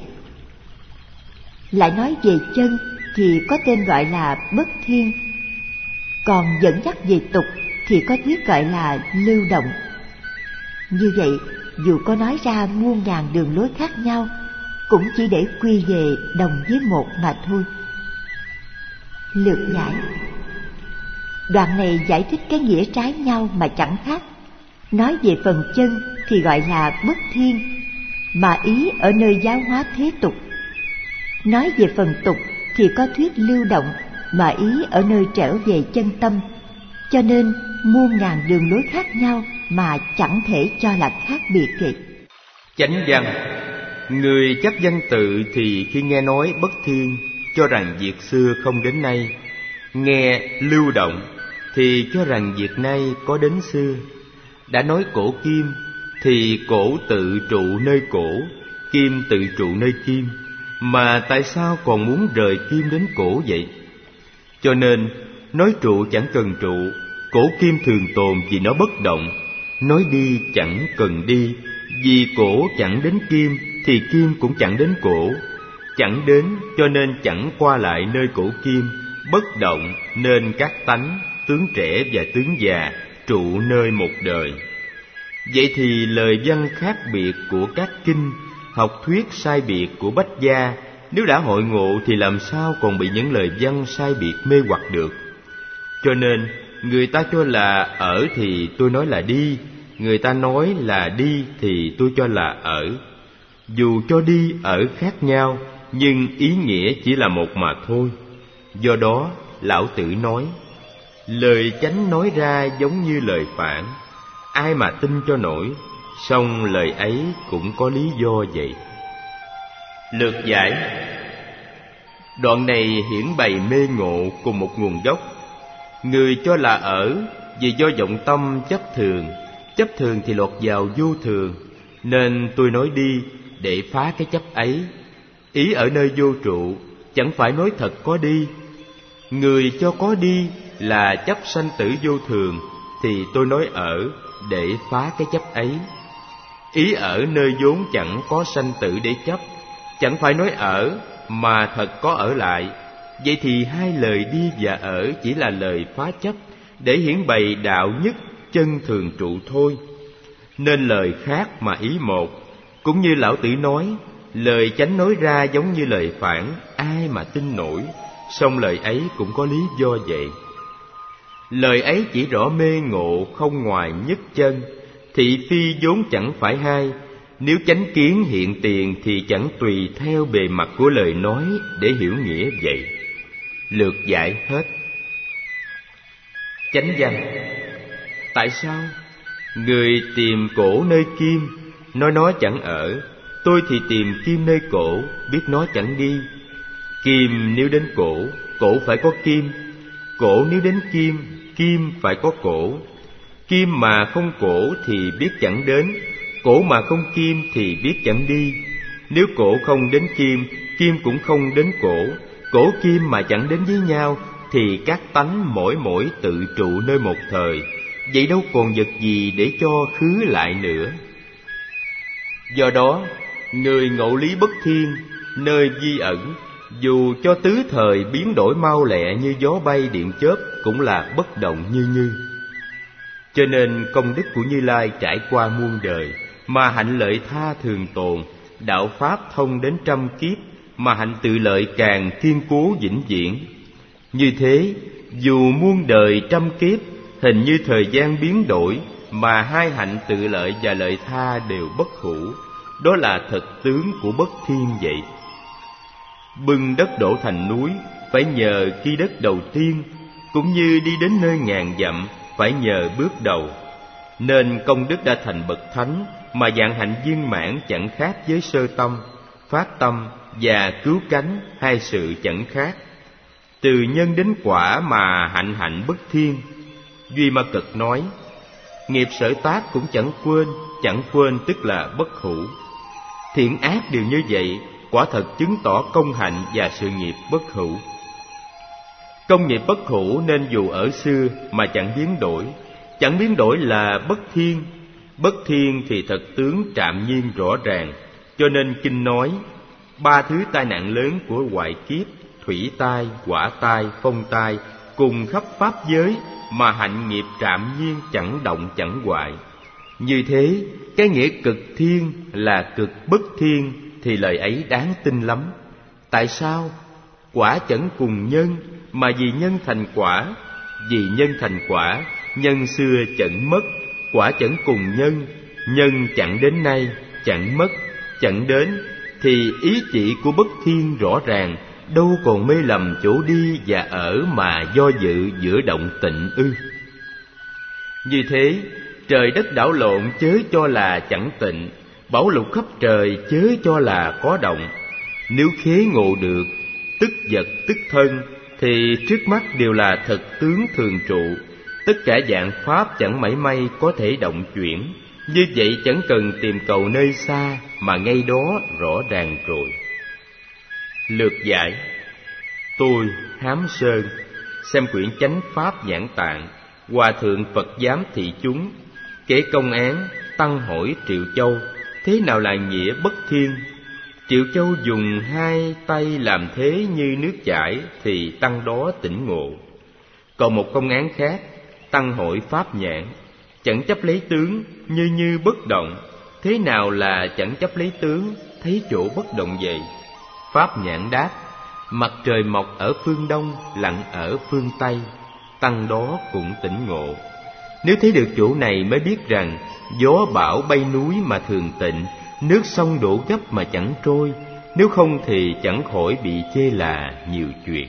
Lại nói về chân thì có tên gọi là bất thiên, còn dẫn dắt về tục thì có thuyết gọi là lưu động. Như vậy, dù có nói ra muôn ngàn đường lối khác nhau, cũng chỉ để quy về đồng với một mà thôi. Lược giải. Đoạn này giải thích cái nghĩa trái nhau mà chẳng khác. Nói về phần chân thì gọi là bất thiên, mà ý ở nơi giáo hóa thế tục. Nói về phần tục thì có thuyết lưu động, mà ý ở nơi trở về chân tâm. Cho nên muôn ngàn đường lối khác nhau mà chẳng thể cho là khác biệt vậy. Chánh văn. Người chấp văn tự thì khi nghe nói bất thiên cho rằng việc xưa không đến nay, nghe lưu động thì cho rằng việc nay có đến xưa. Đã nói cổ kim thì cổ tự trụ nơi cổ, kim tự trụ nơi kim, mà tại sao còn muốn rời kim đến cổ vậy? Cho nên nói trụ chẳng cần trụ, cổ kim thường tồn vì nó bất động. Nói đi chẳng cần đi, vì cổ chẳng đến kim thì kim cũng chẳng đến cổ. Chẳng đến cho nên chẳng qua lại nơi cổ kim, bất động nên các tánh, tướng trẻ và tướng già trụ nơi một đời. Vậy thì lời văn khác biệt của các kinh, học thuyết sai biệt của bách gia, nếu đã hội ngộ thì làm sao còn bị những lời văn sai biệt mê hoặc được. Cho nên người ta cho là ở thì tôi nói là đi, người ta nói là đi thì tôi cho là ở. Dù cho đi ở khác nhau, nhưng ý nghĩa chỉ là một mà thôi. Do đó Lão Tử nói, lời chánh nói ra giống như lời phản, ai mà tin cho nổi, song lời ấy cũng có lý do vậy. Lược giải. Đoạn này hiển bày mê ngộ cùng một nguồn gốc. Người cho là ở vì do vọng tâm chấp thường, chấp thường thì lọt vào vô thường, nên tôi nói đi để phá cái chấp ấy. Ý ở nơi vô trụ, chẳng phải nói thật có đi. Người cho có đi là chấp sanh tử vô thường, thì tôi nói ở để phá cái chấp ấy. Ý ở nơi vốn chẳng có sanh tử để chấp, chẳng phải nói ở mà thật có ở lại. Vậy thì hai lời đi và ở chỉ là lời phá chấp, để hiển bày đạo nhất chân thường trụ thôi. Nên lời khác mà ý một. Cũng như Lão Tử nói, lời chánh nói ra giống như lời phản, ai mà tin nổi, song lời ấy cũng có lý do vậy. Lời ấy chỉ rõ mê ngộ không ngoài nhất chân. Thị phi vốn chẳng phải hai. Nếu chánh kiến hiện tiền thì chẳng tùy theo bề mặt của lời nói để hiểu nghĩa vậy. Lược giải hết. Chánh văn. Tại sao? Người tìm cổ nơi kim, nói nó chẳng ở. Tôi thì tìm kim nơi cổ, biết nó chẳng đi. Kim nếu đến cổ, cổ phải có kim. Cổ nếu đến kim, kim phải có cổ. Kim mà không cổ thì biết chẳng đến. Cổ mà không kim thì biết chẳng đi. Nếu cổ không đến kim, kim cũng không đến cổ. Cổ kim mà chẳng đến với nhau thì các tánh mỗi mỗi tự trụ nơi một thời. Vậy đâu còn vật gì để cho khứ lại nữa. Do đó, người ngộ lý bất thiên, nơi vi ẩn, dù cho tứ thời biến đổi mau lẹ như gió bay điện chớp, cũng là bất động như như. Cho nên công đức của Như Lai trải qua muôn đời, mà hạnh lợi tha thường tồn. Đạo pháp thông đến trăm kiếp, mà hạnh tự lợi càng kiên cố vĩnh viễn. Như thế, dù muôn đời trăm kiếp, hình như thời gian biến đổi, mà hai hạnh tự lợi và lợi tha đều bất hủ. Đó là thật tướng của bất thiên vậy. Bưng đất đổ thành núi phải nhờ khi đất đầu tiên, cũng như đi đến nơi ngàn dặm phải nhờ bước đầu. Nên công đức đã thành bậc thánh, mà dạng hạnh viên mãn chẳng khác với sơ tâm, phát tâm và cứu cánh, hai sự chẳng khác. Từ nhân đến quả mà hạnh hạnh bất thiên. Duy Ma Cực nói, nghiệp sở tác cũng chẳng quên, chẳng quên tức là bất hủ. Thiện ác đều như vậy, quả thật chứng tỏ công hạnh và sự nghiệp bất hủ. Công nghiệp bất hủ nên dù ở xưa mà chẳng biến đổi. Chẳng biến đổi là bất thiên. Bất thiên thì thật tướng trạm nhiên rõ ràng. Cho nên kinh nói, ba thứ tai nạn lớn của hoại kiếp, thủy tai, hỏa tai, phong tai, cùng khắp pháp giới, mà hạnh nghiệp trạm nhiên chẳng động chẳng hoại. Như thế, cái nghĩa cực thiên là cực bất thiên thì lời ấy đáng tin lắm. Tại sao? Quả chẳng cùng nhân, mà vì nhân thành quả. Vì nhân thành quả, nhân xưa chẳng mất. Quả chẳng cùng nhân, nhân chẳng đến nay, chẳng mất, chẳng đến. Thì ý chỉ của bất thiên rõ ràng, đâu còn mê lầm chỗ đi và ở mà do dự giữa động tịnh ư. Như thế, trời đất đảo lộn chớ cho là chẳng tịnh, bảo lục khắp trời chớ cho là có động. Nếu khế ngộ được, tức vật tức thân, thì trước mắt đều là thật tướng thường trụ. Tất cả dạng pháp chẳng mảy may có thể động chuyển. Như vậy chẳng cần tìm cầu nơi xa, mà ngay đó rõ ràng rồi. Lược giải. Tôi, Hám Sơn, xem quyển Chánh Pháp Nhãn Tạng, Hòa Thượng Phật Giám Thị Chúng, kể công án, Tăng hỏi Triệu Châu, thế nào là nghĩa bất thiên? Triệu Châu dùng hai tay làm thế như nước chảy, thì Tăng đó tỉnh ngộ. Còn một công án khác, Tăng hỏi Pháp Nhãn, chẳng chấp lấy tướng, như như bất động. Thế nào là chẳng chấp lấy tướng, thấy chỗ bất động vậy? Pháp Nhãn đáp, mặt trời mọc ở phương đông, lặn ở phương tây. Tăng đó cũng tỉnh ngộ. Nếu thấy được chỗ này mới biết rằng gió bão bay núi mà thường tịnh, nước sông đổ gấp mà chẳng trôi. Nếu không thì chẳng khỏi bị chê là nhiều chuyện.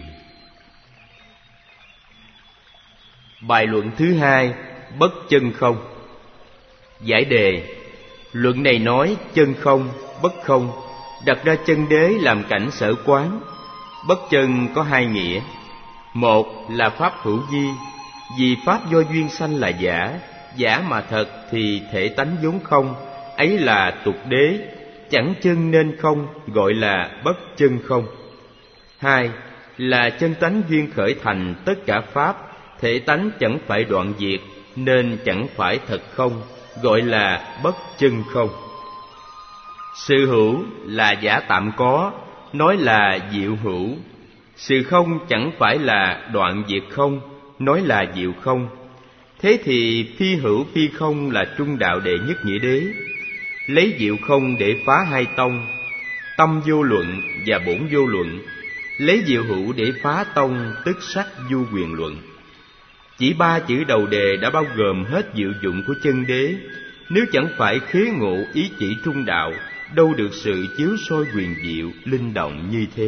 Bài luận thứ hai, bất chân không. Giải đề. Luận này nói chân không, bất không, đặt ra chân đế làm cảnh sở quán. Bất chân có hai nghĩa. Một là pháp hữu vi, vì pháp do duyên sanh là giả, giả mà thật thì thể tánh vốn không, ấy là tục đế, chẳng chân nên không, gọi là bất chân không. Hai là chân tánh duyên khởi thành tất cả pháp, thể tánh chẳng phải đoạn diệt, nên chẳng phải thật không, gọi là bất chân không. Sự hữu là giả tạm có, nói là diệu hữu. Sự không chẳng phải là đoạn diệt không, nói là diệu không. Thế thì phi hữu phi không là trung đạo đệ nhất nghĩa đế. Lấy diệu không để phá hai tông, tâm vô luận và bổn vô luận. Lấy diệu hữu để phá tông, tức sắc du quyền luận. Chỉ ba chữ đầu đề đã bao gồm hết diệu dụng của chân đế. Nếu chẳng phải khế ngộ ý chỉ trung đạo, đâu được sự chiếu soi huyền diệu, linh động như thế.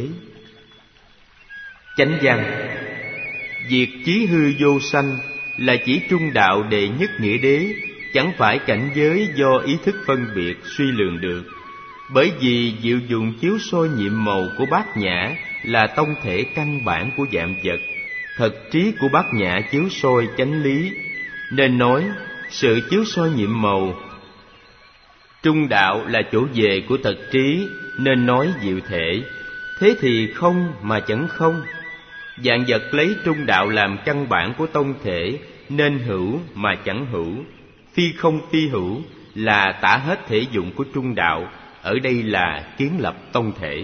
Chánh văn: Việc chí hư vô sanh là chỉ trung đạo đệ nhất nghĩa đế, chẳng phải cảnh giới do ý thức phân biệt suy lường được. Bởi vì diệu dụng chiếu soi nhiệm màu của bát nhã là tông thể căn bản của vạn vật, thật trí của bát nhã chiếu soi chánh lý, nên nói sự chiếu soi nhiệm màu. Trung đạo là chỗ về của thật trí, nên nói diệu thể. Thế thì không mà chẳng không. Vạn vật lấy trung đạo làm căn bản của tông thể, nên hữu mà chẳng hữu. Phi không phi hữu là tả hết thể dụng của trung đạo, ở đây là kiến lập tông thể.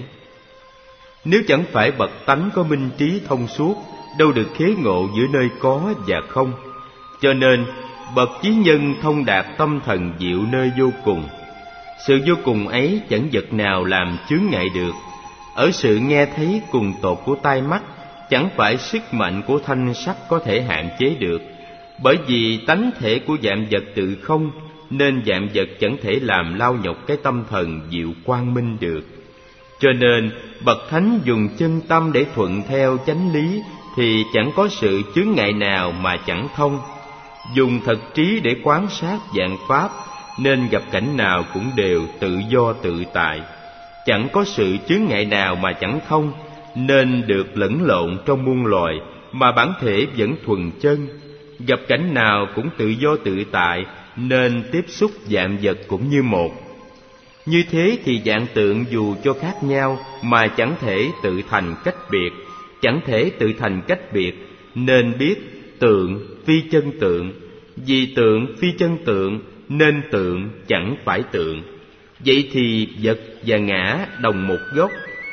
Nếu chẳng phải bậc tánh có minh trí thông suốt, đâu được khế ngộ giữa nơi có và không. Cho nên bậc chí nhân thông đạt tâm thần diệu nơi vô cùng. Sự vô cùng ấy chẳng vật nào làm chướng ngại được. Ở sự nghe thấy cùng tột của tai mắt, chẳng phải sức mạnh của thanh sắc có thể hạn chế được. Bởi vì tánh thể của vạn vật tự không, nên vạn vật chẳng thể làm lao nhọc cái tâm thần diệu quang minh được. Cho nên bậc thánh dùng chân tâm để thuận theo chánh lý, thì chẳng có sự chướng ngại nào mà chẳng thông. Dùng thật trí để quán sát vạn pháp, nên gặp cảnh nào cũng đều tự do tự tại. Chẳng có sự chướng ngại nào mà chẳng thông, nên được lẫn lộn trong muôn loài, mà bản thể vẫn thuần chân. Gặp cảnh nào cũng tự do tự tại, nên tiếp xúc vạn vật cũng như một. Như thế thì vạn tượng dù cho khác nhau mà chẳng thể tự thành cách biệt, chẳng thể tự thành cách biệt, nên biết tượng phi chân tượng. Vì tượng phi chân tượng, nên tượng chẳng phải tượng. Vậy thì vật và ngã đồng một gốc.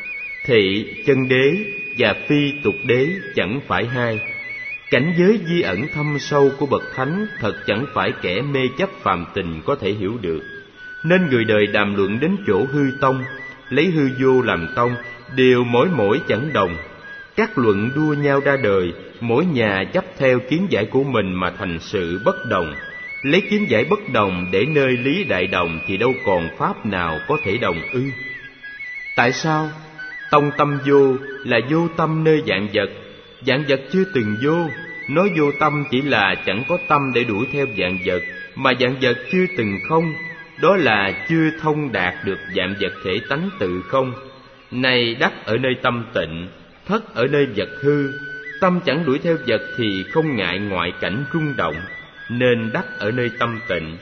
Thị chân đế và phi tục đế chẳng phải hai. Cảnh giới di ẩn thâm sâu của bậc thánh thật chẳng phải kẻ mê chấp phàm tình có thể hiểu được. Nên người đời đàm luận đến chỗ hư tông, lấy hư vô làm tông, đều mỗi mỗi chẳng đồng. Các luận đua nhau ra đời, mỗi nhà chấp theo kiến giải của mình mà thành sự bất đồng. Lấy kiến giải bất đồng để nơi lý đại đồng thì đâu còn pháp nào có thể đồng ư? Tại sao? Tông tâm vô là vô tâm nơi vạn vật. Vạn vật chưa từng vô. Nói vô tâm chỉ là chẳng có tâm để đuổi theo vạn vật, mà vạn vật chưa từng không, đó là chưa thông đạt được vạn vật thể tánh tự không. Này đắc ở nơi tâm tịnh, thất ở nơi vật hư. Tâm chẳng đuổi theo vật thì không ngại ngoại cảnh rung động, nên đắc ở nơi tâm tịnh.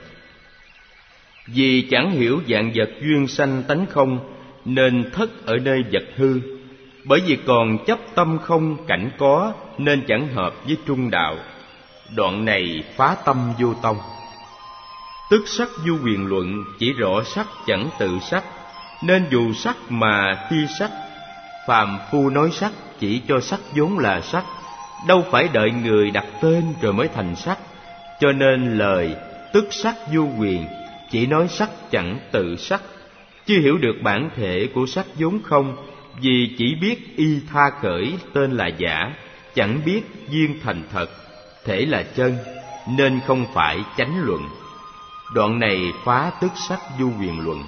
Vì chẳng hiểu vạn vật duyên sanh tánh không, nên thất ở nơi vật hư. Bởi vì còn chấp tâm không cảnh có, nên chẳng hợp với trung đạo. Đoạn này phá tâm vô tông. Tức sắc du quyền luận chỉ rõ sắc chẳng tự sắc, nên dù sắc mà phi sắc. Phàm phu nói sắc chỉ cho sắc vốn là sắc, đâu phải đợi người đặt tên rồi mới thành sắc. Cho nên lời tức sắc vô quyền chỉ nói sắc chẳng tự sắc, chưa hiểu được bản thể của sắc vốn không. Vì chỉ biết y tha khởi tên là giả, chẳng biết duyên thành thật, thể là chân, nên không phải chánh luận. Đoạn này phá tức sắc vô quyền luận.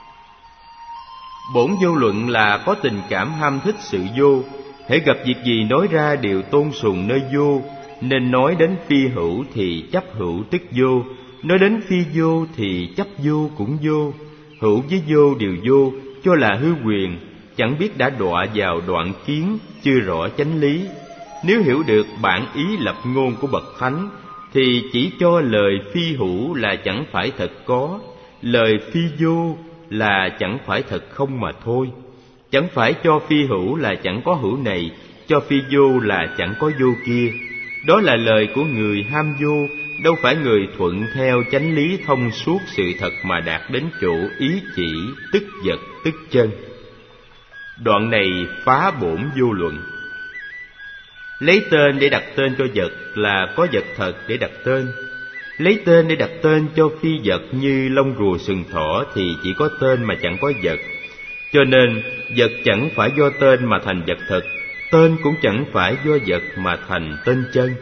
Bổn vô luận là có tình cảm ham thích sự vô, hễ gặp việc gì nói ra đều tôn sùng nơi vô. Nên nói đến phi hữu thì chấp hữu tức vô, nói đến phi vô thì chấp vô cũng vô. Hữu với vô đều vô, cho là hư quyền, chẳng biết đã đọa vào đoạn kiến, chưa rõ chánh lý. Nếu hiểu được bản ý lập ngôn của bậc thánh, thì chỉ cho lời phi hữu là chẳng phải thật có, lời phi vô là chẳng phải thật không mà thôi. Chẳng phải cho phi hữu là chẳng có hữu này, cho phi vô là chẳng có vô kia. Đó là lời của người ham vô, đâu phải người thuận theo chánh lý thông suốt sự thật mà đạt đến chỗ ý chỉ, tức vật, tức chân. Đoạn này phá bổn vô luận. Lấy tên để đặt tên cho vật là có vật thật để đặt tên. Lấy tên để đặt tên cho phi vật như lông rùa sừng thỏ thì chỉ có tên mà chẳng có vật. Cho nên vật chẳng phải do tên mà thành vật thật, tên cũng chẳng phải do vật mà thành tên chân.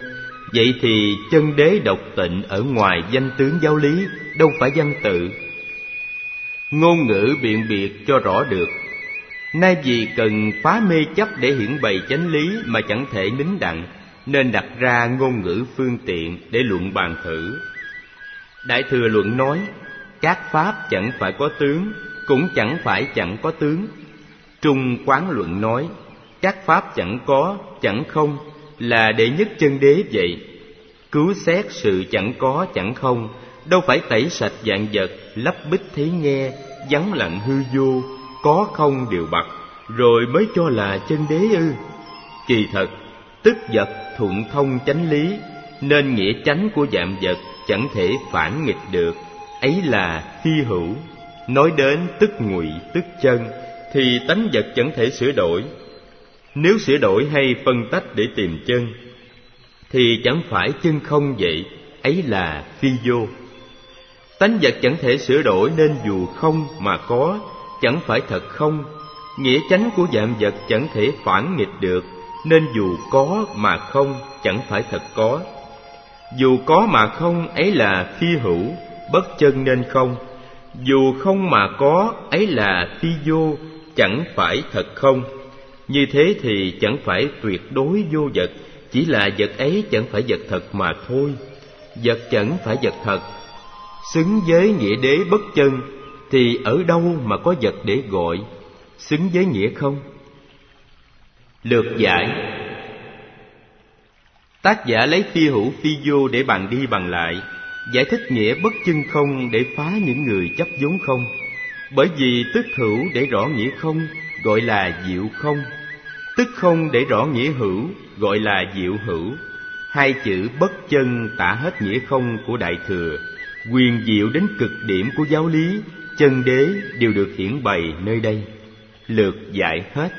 Vậy thì chân đế độc tịnh ở ngoài danh tướng giáo lý, đâu phải văn tự. Ngôn ngữ biện biệt cho rõ được. Nay vì cần phá mê chấp để hiển bày chánh lý mà chẳng thể nín đặng, nên đặt ra ngôn ngữ phương tiện để luận bàn thử. Đại Thừa luận nói, các pháp chẳng phải có tướng, cũng chẳng phải chẳng có tướng. Trung Quán luận nói, các pháp chẳng có, chẳng không, là đệ nhất chân đế vậy. Cứu xét sự chẳng có, chẳng không, đâu phải tẩy sạch vạn vật, lấp bích thấy nghe, vắng lặng hư vô, có không đều bặt, rồi mới cho là chân đế ư? Kỳ thật, tức vật thuận thông chánh lý, nên nghĩa chánh của vạn vật chẳng thể phản nghịch được, ấy là phi hữu. Nói đến tức ngụy, tức chân, thì tánh vật chẳng thể sửa đổi. Nếu sửa đổi hay phân tách để tìm chân, thì chẳng phải chân không vậy, ấy là phi vô. Tánh vật chẳng thể sửa đổi, nên dù không mà có, chẳng phải thật không. Nghĩa chánh của vạn vật chẳng thể phản nghịch được, nên dù có mà không, chẳng phải thật có. Dù có mà không, ấy là phi hữu, bất chân nên không. Dù không mà có, ấy là phi vô, chẳng phải thật không. Như thế thì chẳng phải tuyệt đối vô vật, chỉ là vật ấy chẳng phải vật thật mà thôi. Vật chẳng phải vật thật, xứng với nghĩa đế bất chân, thì ở đâu mà có vật để gọi, xứng với nghĩa không? Lược giải. Tác giả lấy phi hữu phi vô để bàn đi bàn lại, giải thích nghĩa bất chân không để phá những người chấp vốn không. Bởi vì tức hữu để rõ nghĩa không, gọi là diệu không. Tức không để rõ nghĩa hữu, gọi là diệu hữu. Hai chữ bất chân tả hết nghĩa không của Đại Thừa. Quyền diệu đến cực điểm của giáo lý, chân đế đều được hiển bày nơi đây. Lược giải hết.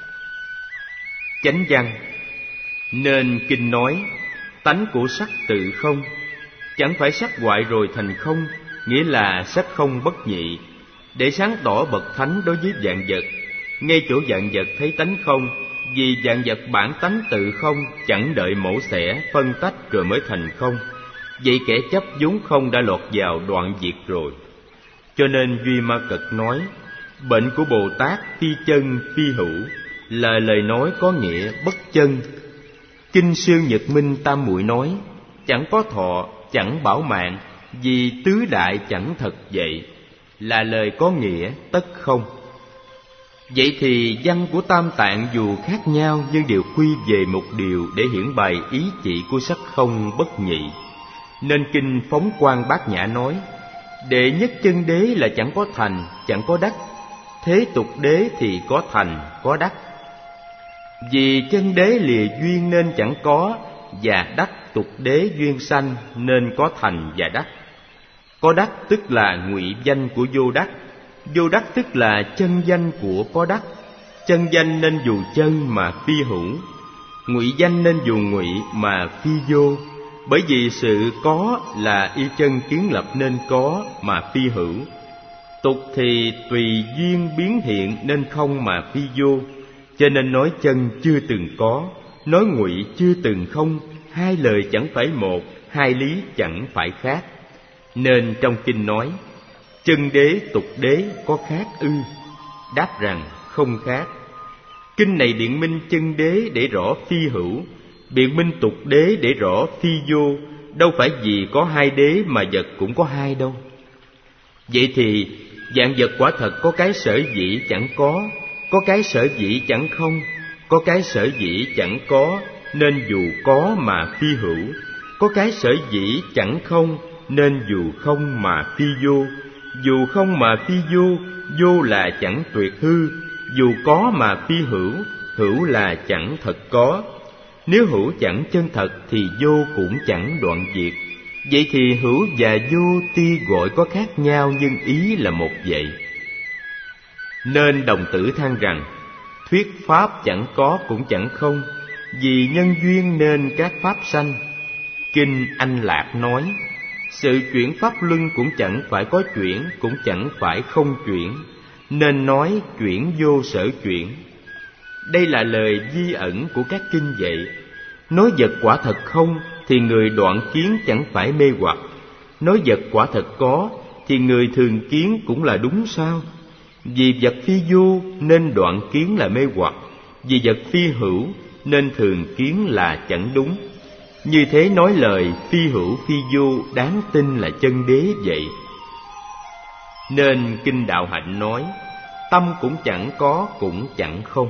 Chánh văn. Nên kinh nói, tánh của sắc tự không. Chẳng phải sắc hoại rồi thành không, nghĩa là sắc không bất nhị. Để sáng tỏ bậc thánh đối với vạn vật, ngay chỗ vạn vật thấy tánh không, vì vạn vật bản tánh tự không, chẳng đợi mổ xẻ, phân tách rồi mới thành không. Vậy kẻ chấp vốn không đã lọt vào đoạn diệt rồi. Cho nên Duy Ma Cật nói, bệnh của Bồ Tát phi chân phi hữu, là lời nói có nghĩa bất chân. Kinh Sư Nhật Minh Tam Muội nói, chẳng có thọ, chẳng bảo mạng, vì tứ đại chẳng thật vậy, là lời có nghĩa tất không. Vậy thì văn của Tam Tạng dù khác nhau, nhưng đều quy về một điều để hiển bày ý chỉ của sắc không bất nhị. Nên kinh Phóng Quang Bát Nhã nói, đệ nhất chân đế là chẳng có thành, chẳng có đắc. Thế tục đế thì có thành, có đắc. Vì chân đế lìa duyên nên chẳng có, và đắc tục đế duyên sanh nên có thành và đắc. Có đắc tức là ngụy danh của vô đắc, vô đắc tức là chân danh của có đắc. Chân danh nên dù chân mà phi hữu, ngụy danh nên dù ngụy mà phi vô. Bởi vì sự có là y chân kiến lập nên có mà phi hữu. Tục thì tùy duyên biến hiện nên không mà phi vô. Cho nên nói chân chưa từng có, nói ngụy chưa từng không, hai lời chẳng phải một, hai lý chẳng phải khác. Nên trong kinh nói, chân đế tục đế có khác ư? Đáp rằng không khác. Kinh này biện minh chân đế để rõ phi hữu, biện minh tục đế để rõ phi vô. Đâu phải vì có hai đế mà vật cũng có hai đâu. Vậy thì vạn vật quả thật có cái sở dĩ chẳng có, có cái sở dĩ chẳng không, có cái sở dĩ chẳng có, nên dù có mà phi hữu. Có cái sở dĩ chẳng không, nên dù không mà phi vô. Dù không mà phi vô, vô là chẳng tuyệt hư. Dù có mà phi hữu, hữu là chẳng thật có. Nếu hữu chẳng chân thật thì vô cũng chẳng đoạn diệt. Vậy thì hữu và vô tuy gọi có khác nhau, nhưng ý là một vậy. Nên đồng tử than rằng, thuyết pháp chẳng có cũng chẳng không, vì nhân duyên nên các pháp sanh. Kinh Anh Lạc nói, sự chuyển pháp luân cũng chẳng phải có chuyển, cũng chẳng phải không chuyển, nên nói chuyển vô sở chuyển. Đây là lời di ẩn của các kinh vậy. Nói vật quả thật không, thì người đoạn kiến chẳng phải mê hoặc. Nói vật quả thật có thì người thường kiến cũng là đúng sao? Vì vật phi vô nên đoạn kiến là mê hoặc, vì vật phi hữu nên thường kiến là chẳng đúng. Như thế nói lời phi hữu phi vô đáng tin là chân đế vậy. Nên Kinh Đạo Hạnh nói, tâm cũng chẳng có cũng chẳng không.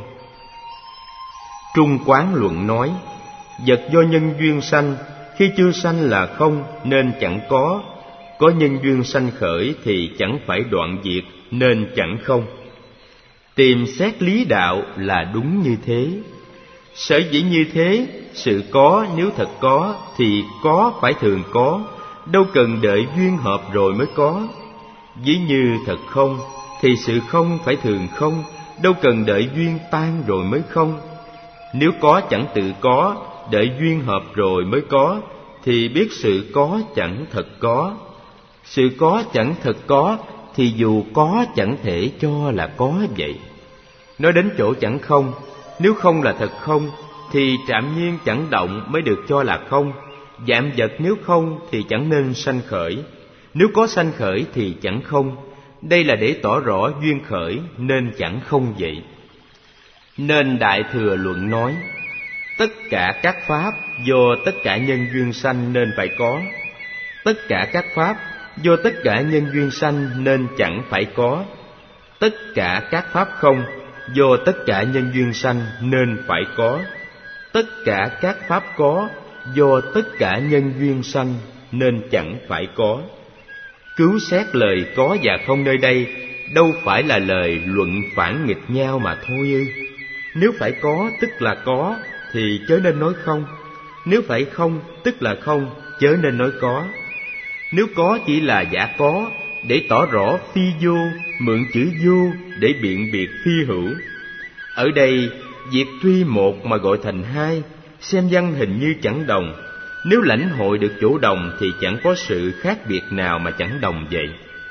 Trung Quán Luận nói, vật do nhân duyên sanh, khi chưa sanh là không nên chẳng có. Có nhân duyên sanh khởi thì chẳng phải đoạn diệt nên chẳng không. Tìm xét lý đạo là đúng như thế. Sở dĩ như thế, sự có nếu thật có thì có phải thường có, đâu cần đợi duyên hợp rồi mới có. Ví như thật không thì sự không phải thường không, đâu cần đợi duyên tan rồi mới không. Nếu có chẳng tự có, đợi duyên hợp rồi mới có, thì biết sự có chẳng thật có. Sự có chẳng thật có thì dù có chẳng thể cho là có vậy. Nói đến chỗ chẳng không, nếu không là thật không thì trạm nhiên chẳng động mới được cho là không. Vạn vật nếu không thì chẳng nên sanh khởi, nếu có sanh khởi thì chẳng không. Đây là để tỏ rõ duyên khởi nên chẳng không vậy. Nên Đại Thừa Luận nói, tất cả các pháp do tất cả nhân duyên sanh nên phải có. Tất cả các pháp do tất cả nhân duyên sanh nên chẳng phải có. Tất cả các pháp không do tất cả nhân duyên sanh nên phải có. Tất cả các pháp có do tất cả nhân duyên sanh nên chẳng phải có. Cứu xét lời có và không nơi đây đâu phải là lời luận phản nghịch nhau mà thôi ư. Nếu phải có tức là có thì chớ nên nói không. Nếu phải không tức là không, chớ nên nói có. Nếu có chỉ là giả có, để tỏ rõ phi vô, mượn chữ vô để biện biệt phi hữu. Ở đây, việc tuy một mà gọi thành hai, xem văn hình như chẳng đồng. Nếu lãnh hội được chỗ đồng thì chẳng có sự khác biệt nào mà chẳng đồng vậy.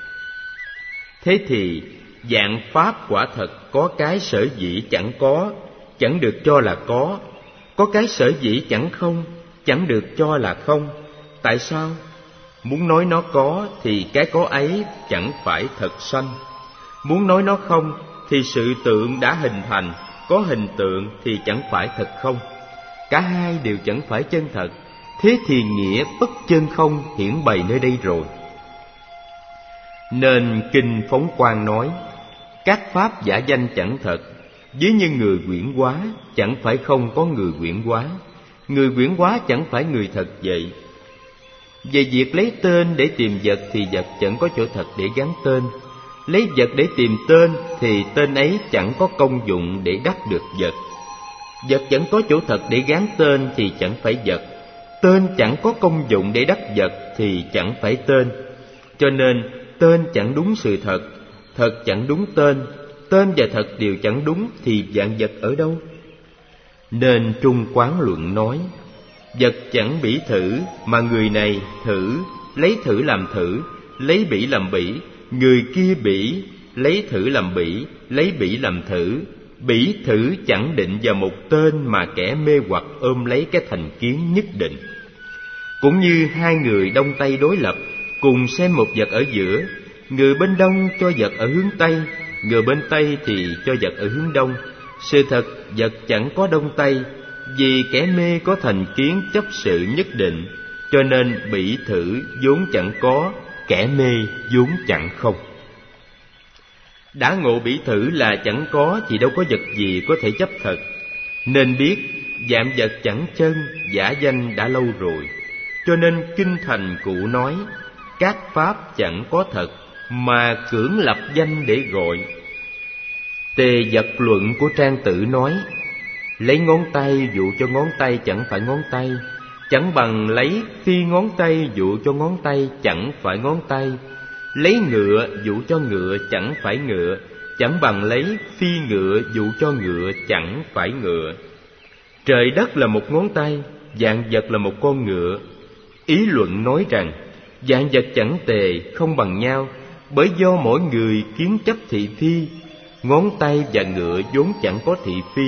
Thế thì, dạng pháp quả thật có cái sở dĩ chẳng có, chẳng được cho là có. Có cái sở dĩ chẳng không, chẳng được cho là không. Tại sao? Muốn nói nó có thì cái có ấy chẳng phải thật sanh. Muốn nói nó không thì sự tượng đã hình thành, có hình tượng thì chẳng phải thật không. Cả hai đều chẳng phải chân thật. Thế thì nghĩa bất chân không hiển bày nơi đây rồi. Nên Kinh Phóng Quang nói, các pháp giả danh chẳng thật, ví như người huyễn hóa, chẳng phải không có người huyễn hóa. Người huyễn hóa chẳng phải người thật vậy. Về việc lấy tên để tìm vật thì vật chẳng có chỗ thật để gắn tên. Lấy vật để tìm tên thì tên ấy chẳng có công dụng để đắc được vật. Vật chẳng có chỗ thật để gắn tên thì chẳng phải vật. Tên chẳng có công dụng để đắc vật thì chẳng phải tên. Cho nên tên chẳng đúng sự thật, thật chẳng đúng tên. Tên và thật đều chẳng đúng thì vạn vật ở đâu? Nên Trung Quán Luận nói, vật chẳng bỉ thử mà người này thử, lấy thử làm thử, lấy bỉ làm bỉ. Người kia bỉ, lấy thử làm bỉ, lấy bỉ làm thử. Bỉ thử chẳng định vào một tên mà kẻ mê hoặc ôm lấy cái thành kiến nhất định. Cũng như hai người đông tây đối lập, cùng xem một vật ở giữa. Người bên đông cho vật ở hướng tây, người bên tây thì cho vật ở hướng đông. Sự thật vật chẳng có đông tây, vì kẻ mê có thành kiến chấp sự nhất định, cho nên bỉ thử vốn chẳng có, kẻ mê vốn chẳng không. Đã ngộ bỉ thử là chẳng có thì đâu có vật gì có thể chấp thật. Nên biết vạn vật chẳng chân, giả danh đã lâu rồi. Cho nên Kinh Thành Cụ nói, các pháp chẳng có thật mà cưỡng lập danh để gọi. Tề Vật Luận của Trang Tử nói, lấy ngón tay dụ cho ngón tay chẳng phải ngón tay, chẳng bằng lấy phi ngón tay dụ cho ngón tay chẳng phải ngón tay. Lấy ngựa dụ cho ngựa chẳng phải ngựa, chẳng bằng lấy phi ngựa dụ cho ngựa chẳng phải ngựa. Trời đất là một ngón tay, vạn vật là một con ngựa. Ý luận nói rằng vạn vật chẳng tề không bằng nhau, bởi do mỗi người kiến chấp thị phi. Ngón tay và ngựa vốn chẳng có thị phi,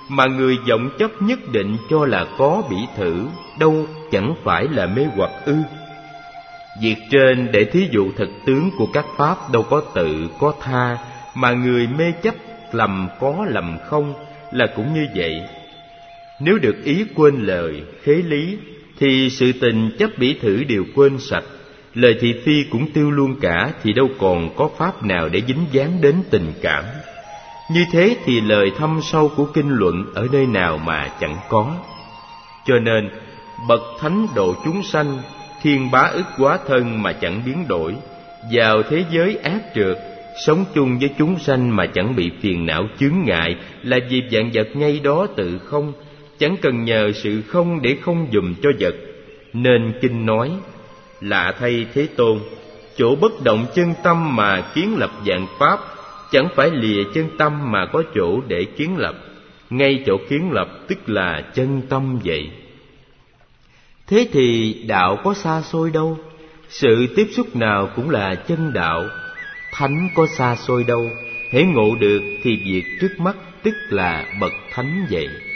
mà người vọng chấp nhất định cho là có bỉ thử, đâu chẳng phải là mê hoặc ư? Việc trên để thí dụ thực tướng của các pháp đâu có tự, có tha, mà người mê chấp lầm có lầm không là cũng như vậy. Nếu được ý quên lời, khế lý, thì sự tình chấp bỉ thử đều quên sạch, lời thị phi cũng tiêu luôn cả, thì đâu còn có pháp nào để dính dáng đến tình cảm. Như thế thì lời thâm sâu của kinh luận ở nơi nào mà chẳng có. Cho nên bậc thánh độ chúng sanh, thiên bá ức quá thân mà chẳng biến đổi, vào thế giới ác trượt, sống chung với chúng sanh mà chẳng bị phiền não chướng ngại, là vì vạn vật ngay đó tự không, chẳng cần nhờ sự không để không dùm cho vật. Nên kinh nói: lạ thay Thế Tôn, chỗ bất động chân tâm mà kiến lập vạn pháp, chẳng phải lìa chân tâm mà có chỗ để kiến lập. Ngay chỗ kiến lập tức là chân tâm vậy. Thế thì đạo có xa xôi đâu, sự tiếp xúc nào cũng là chân đạo. Thánh có xa xôi đâu, hễ ngộ được thì việc trước mắt tức là bậc thánh vậy.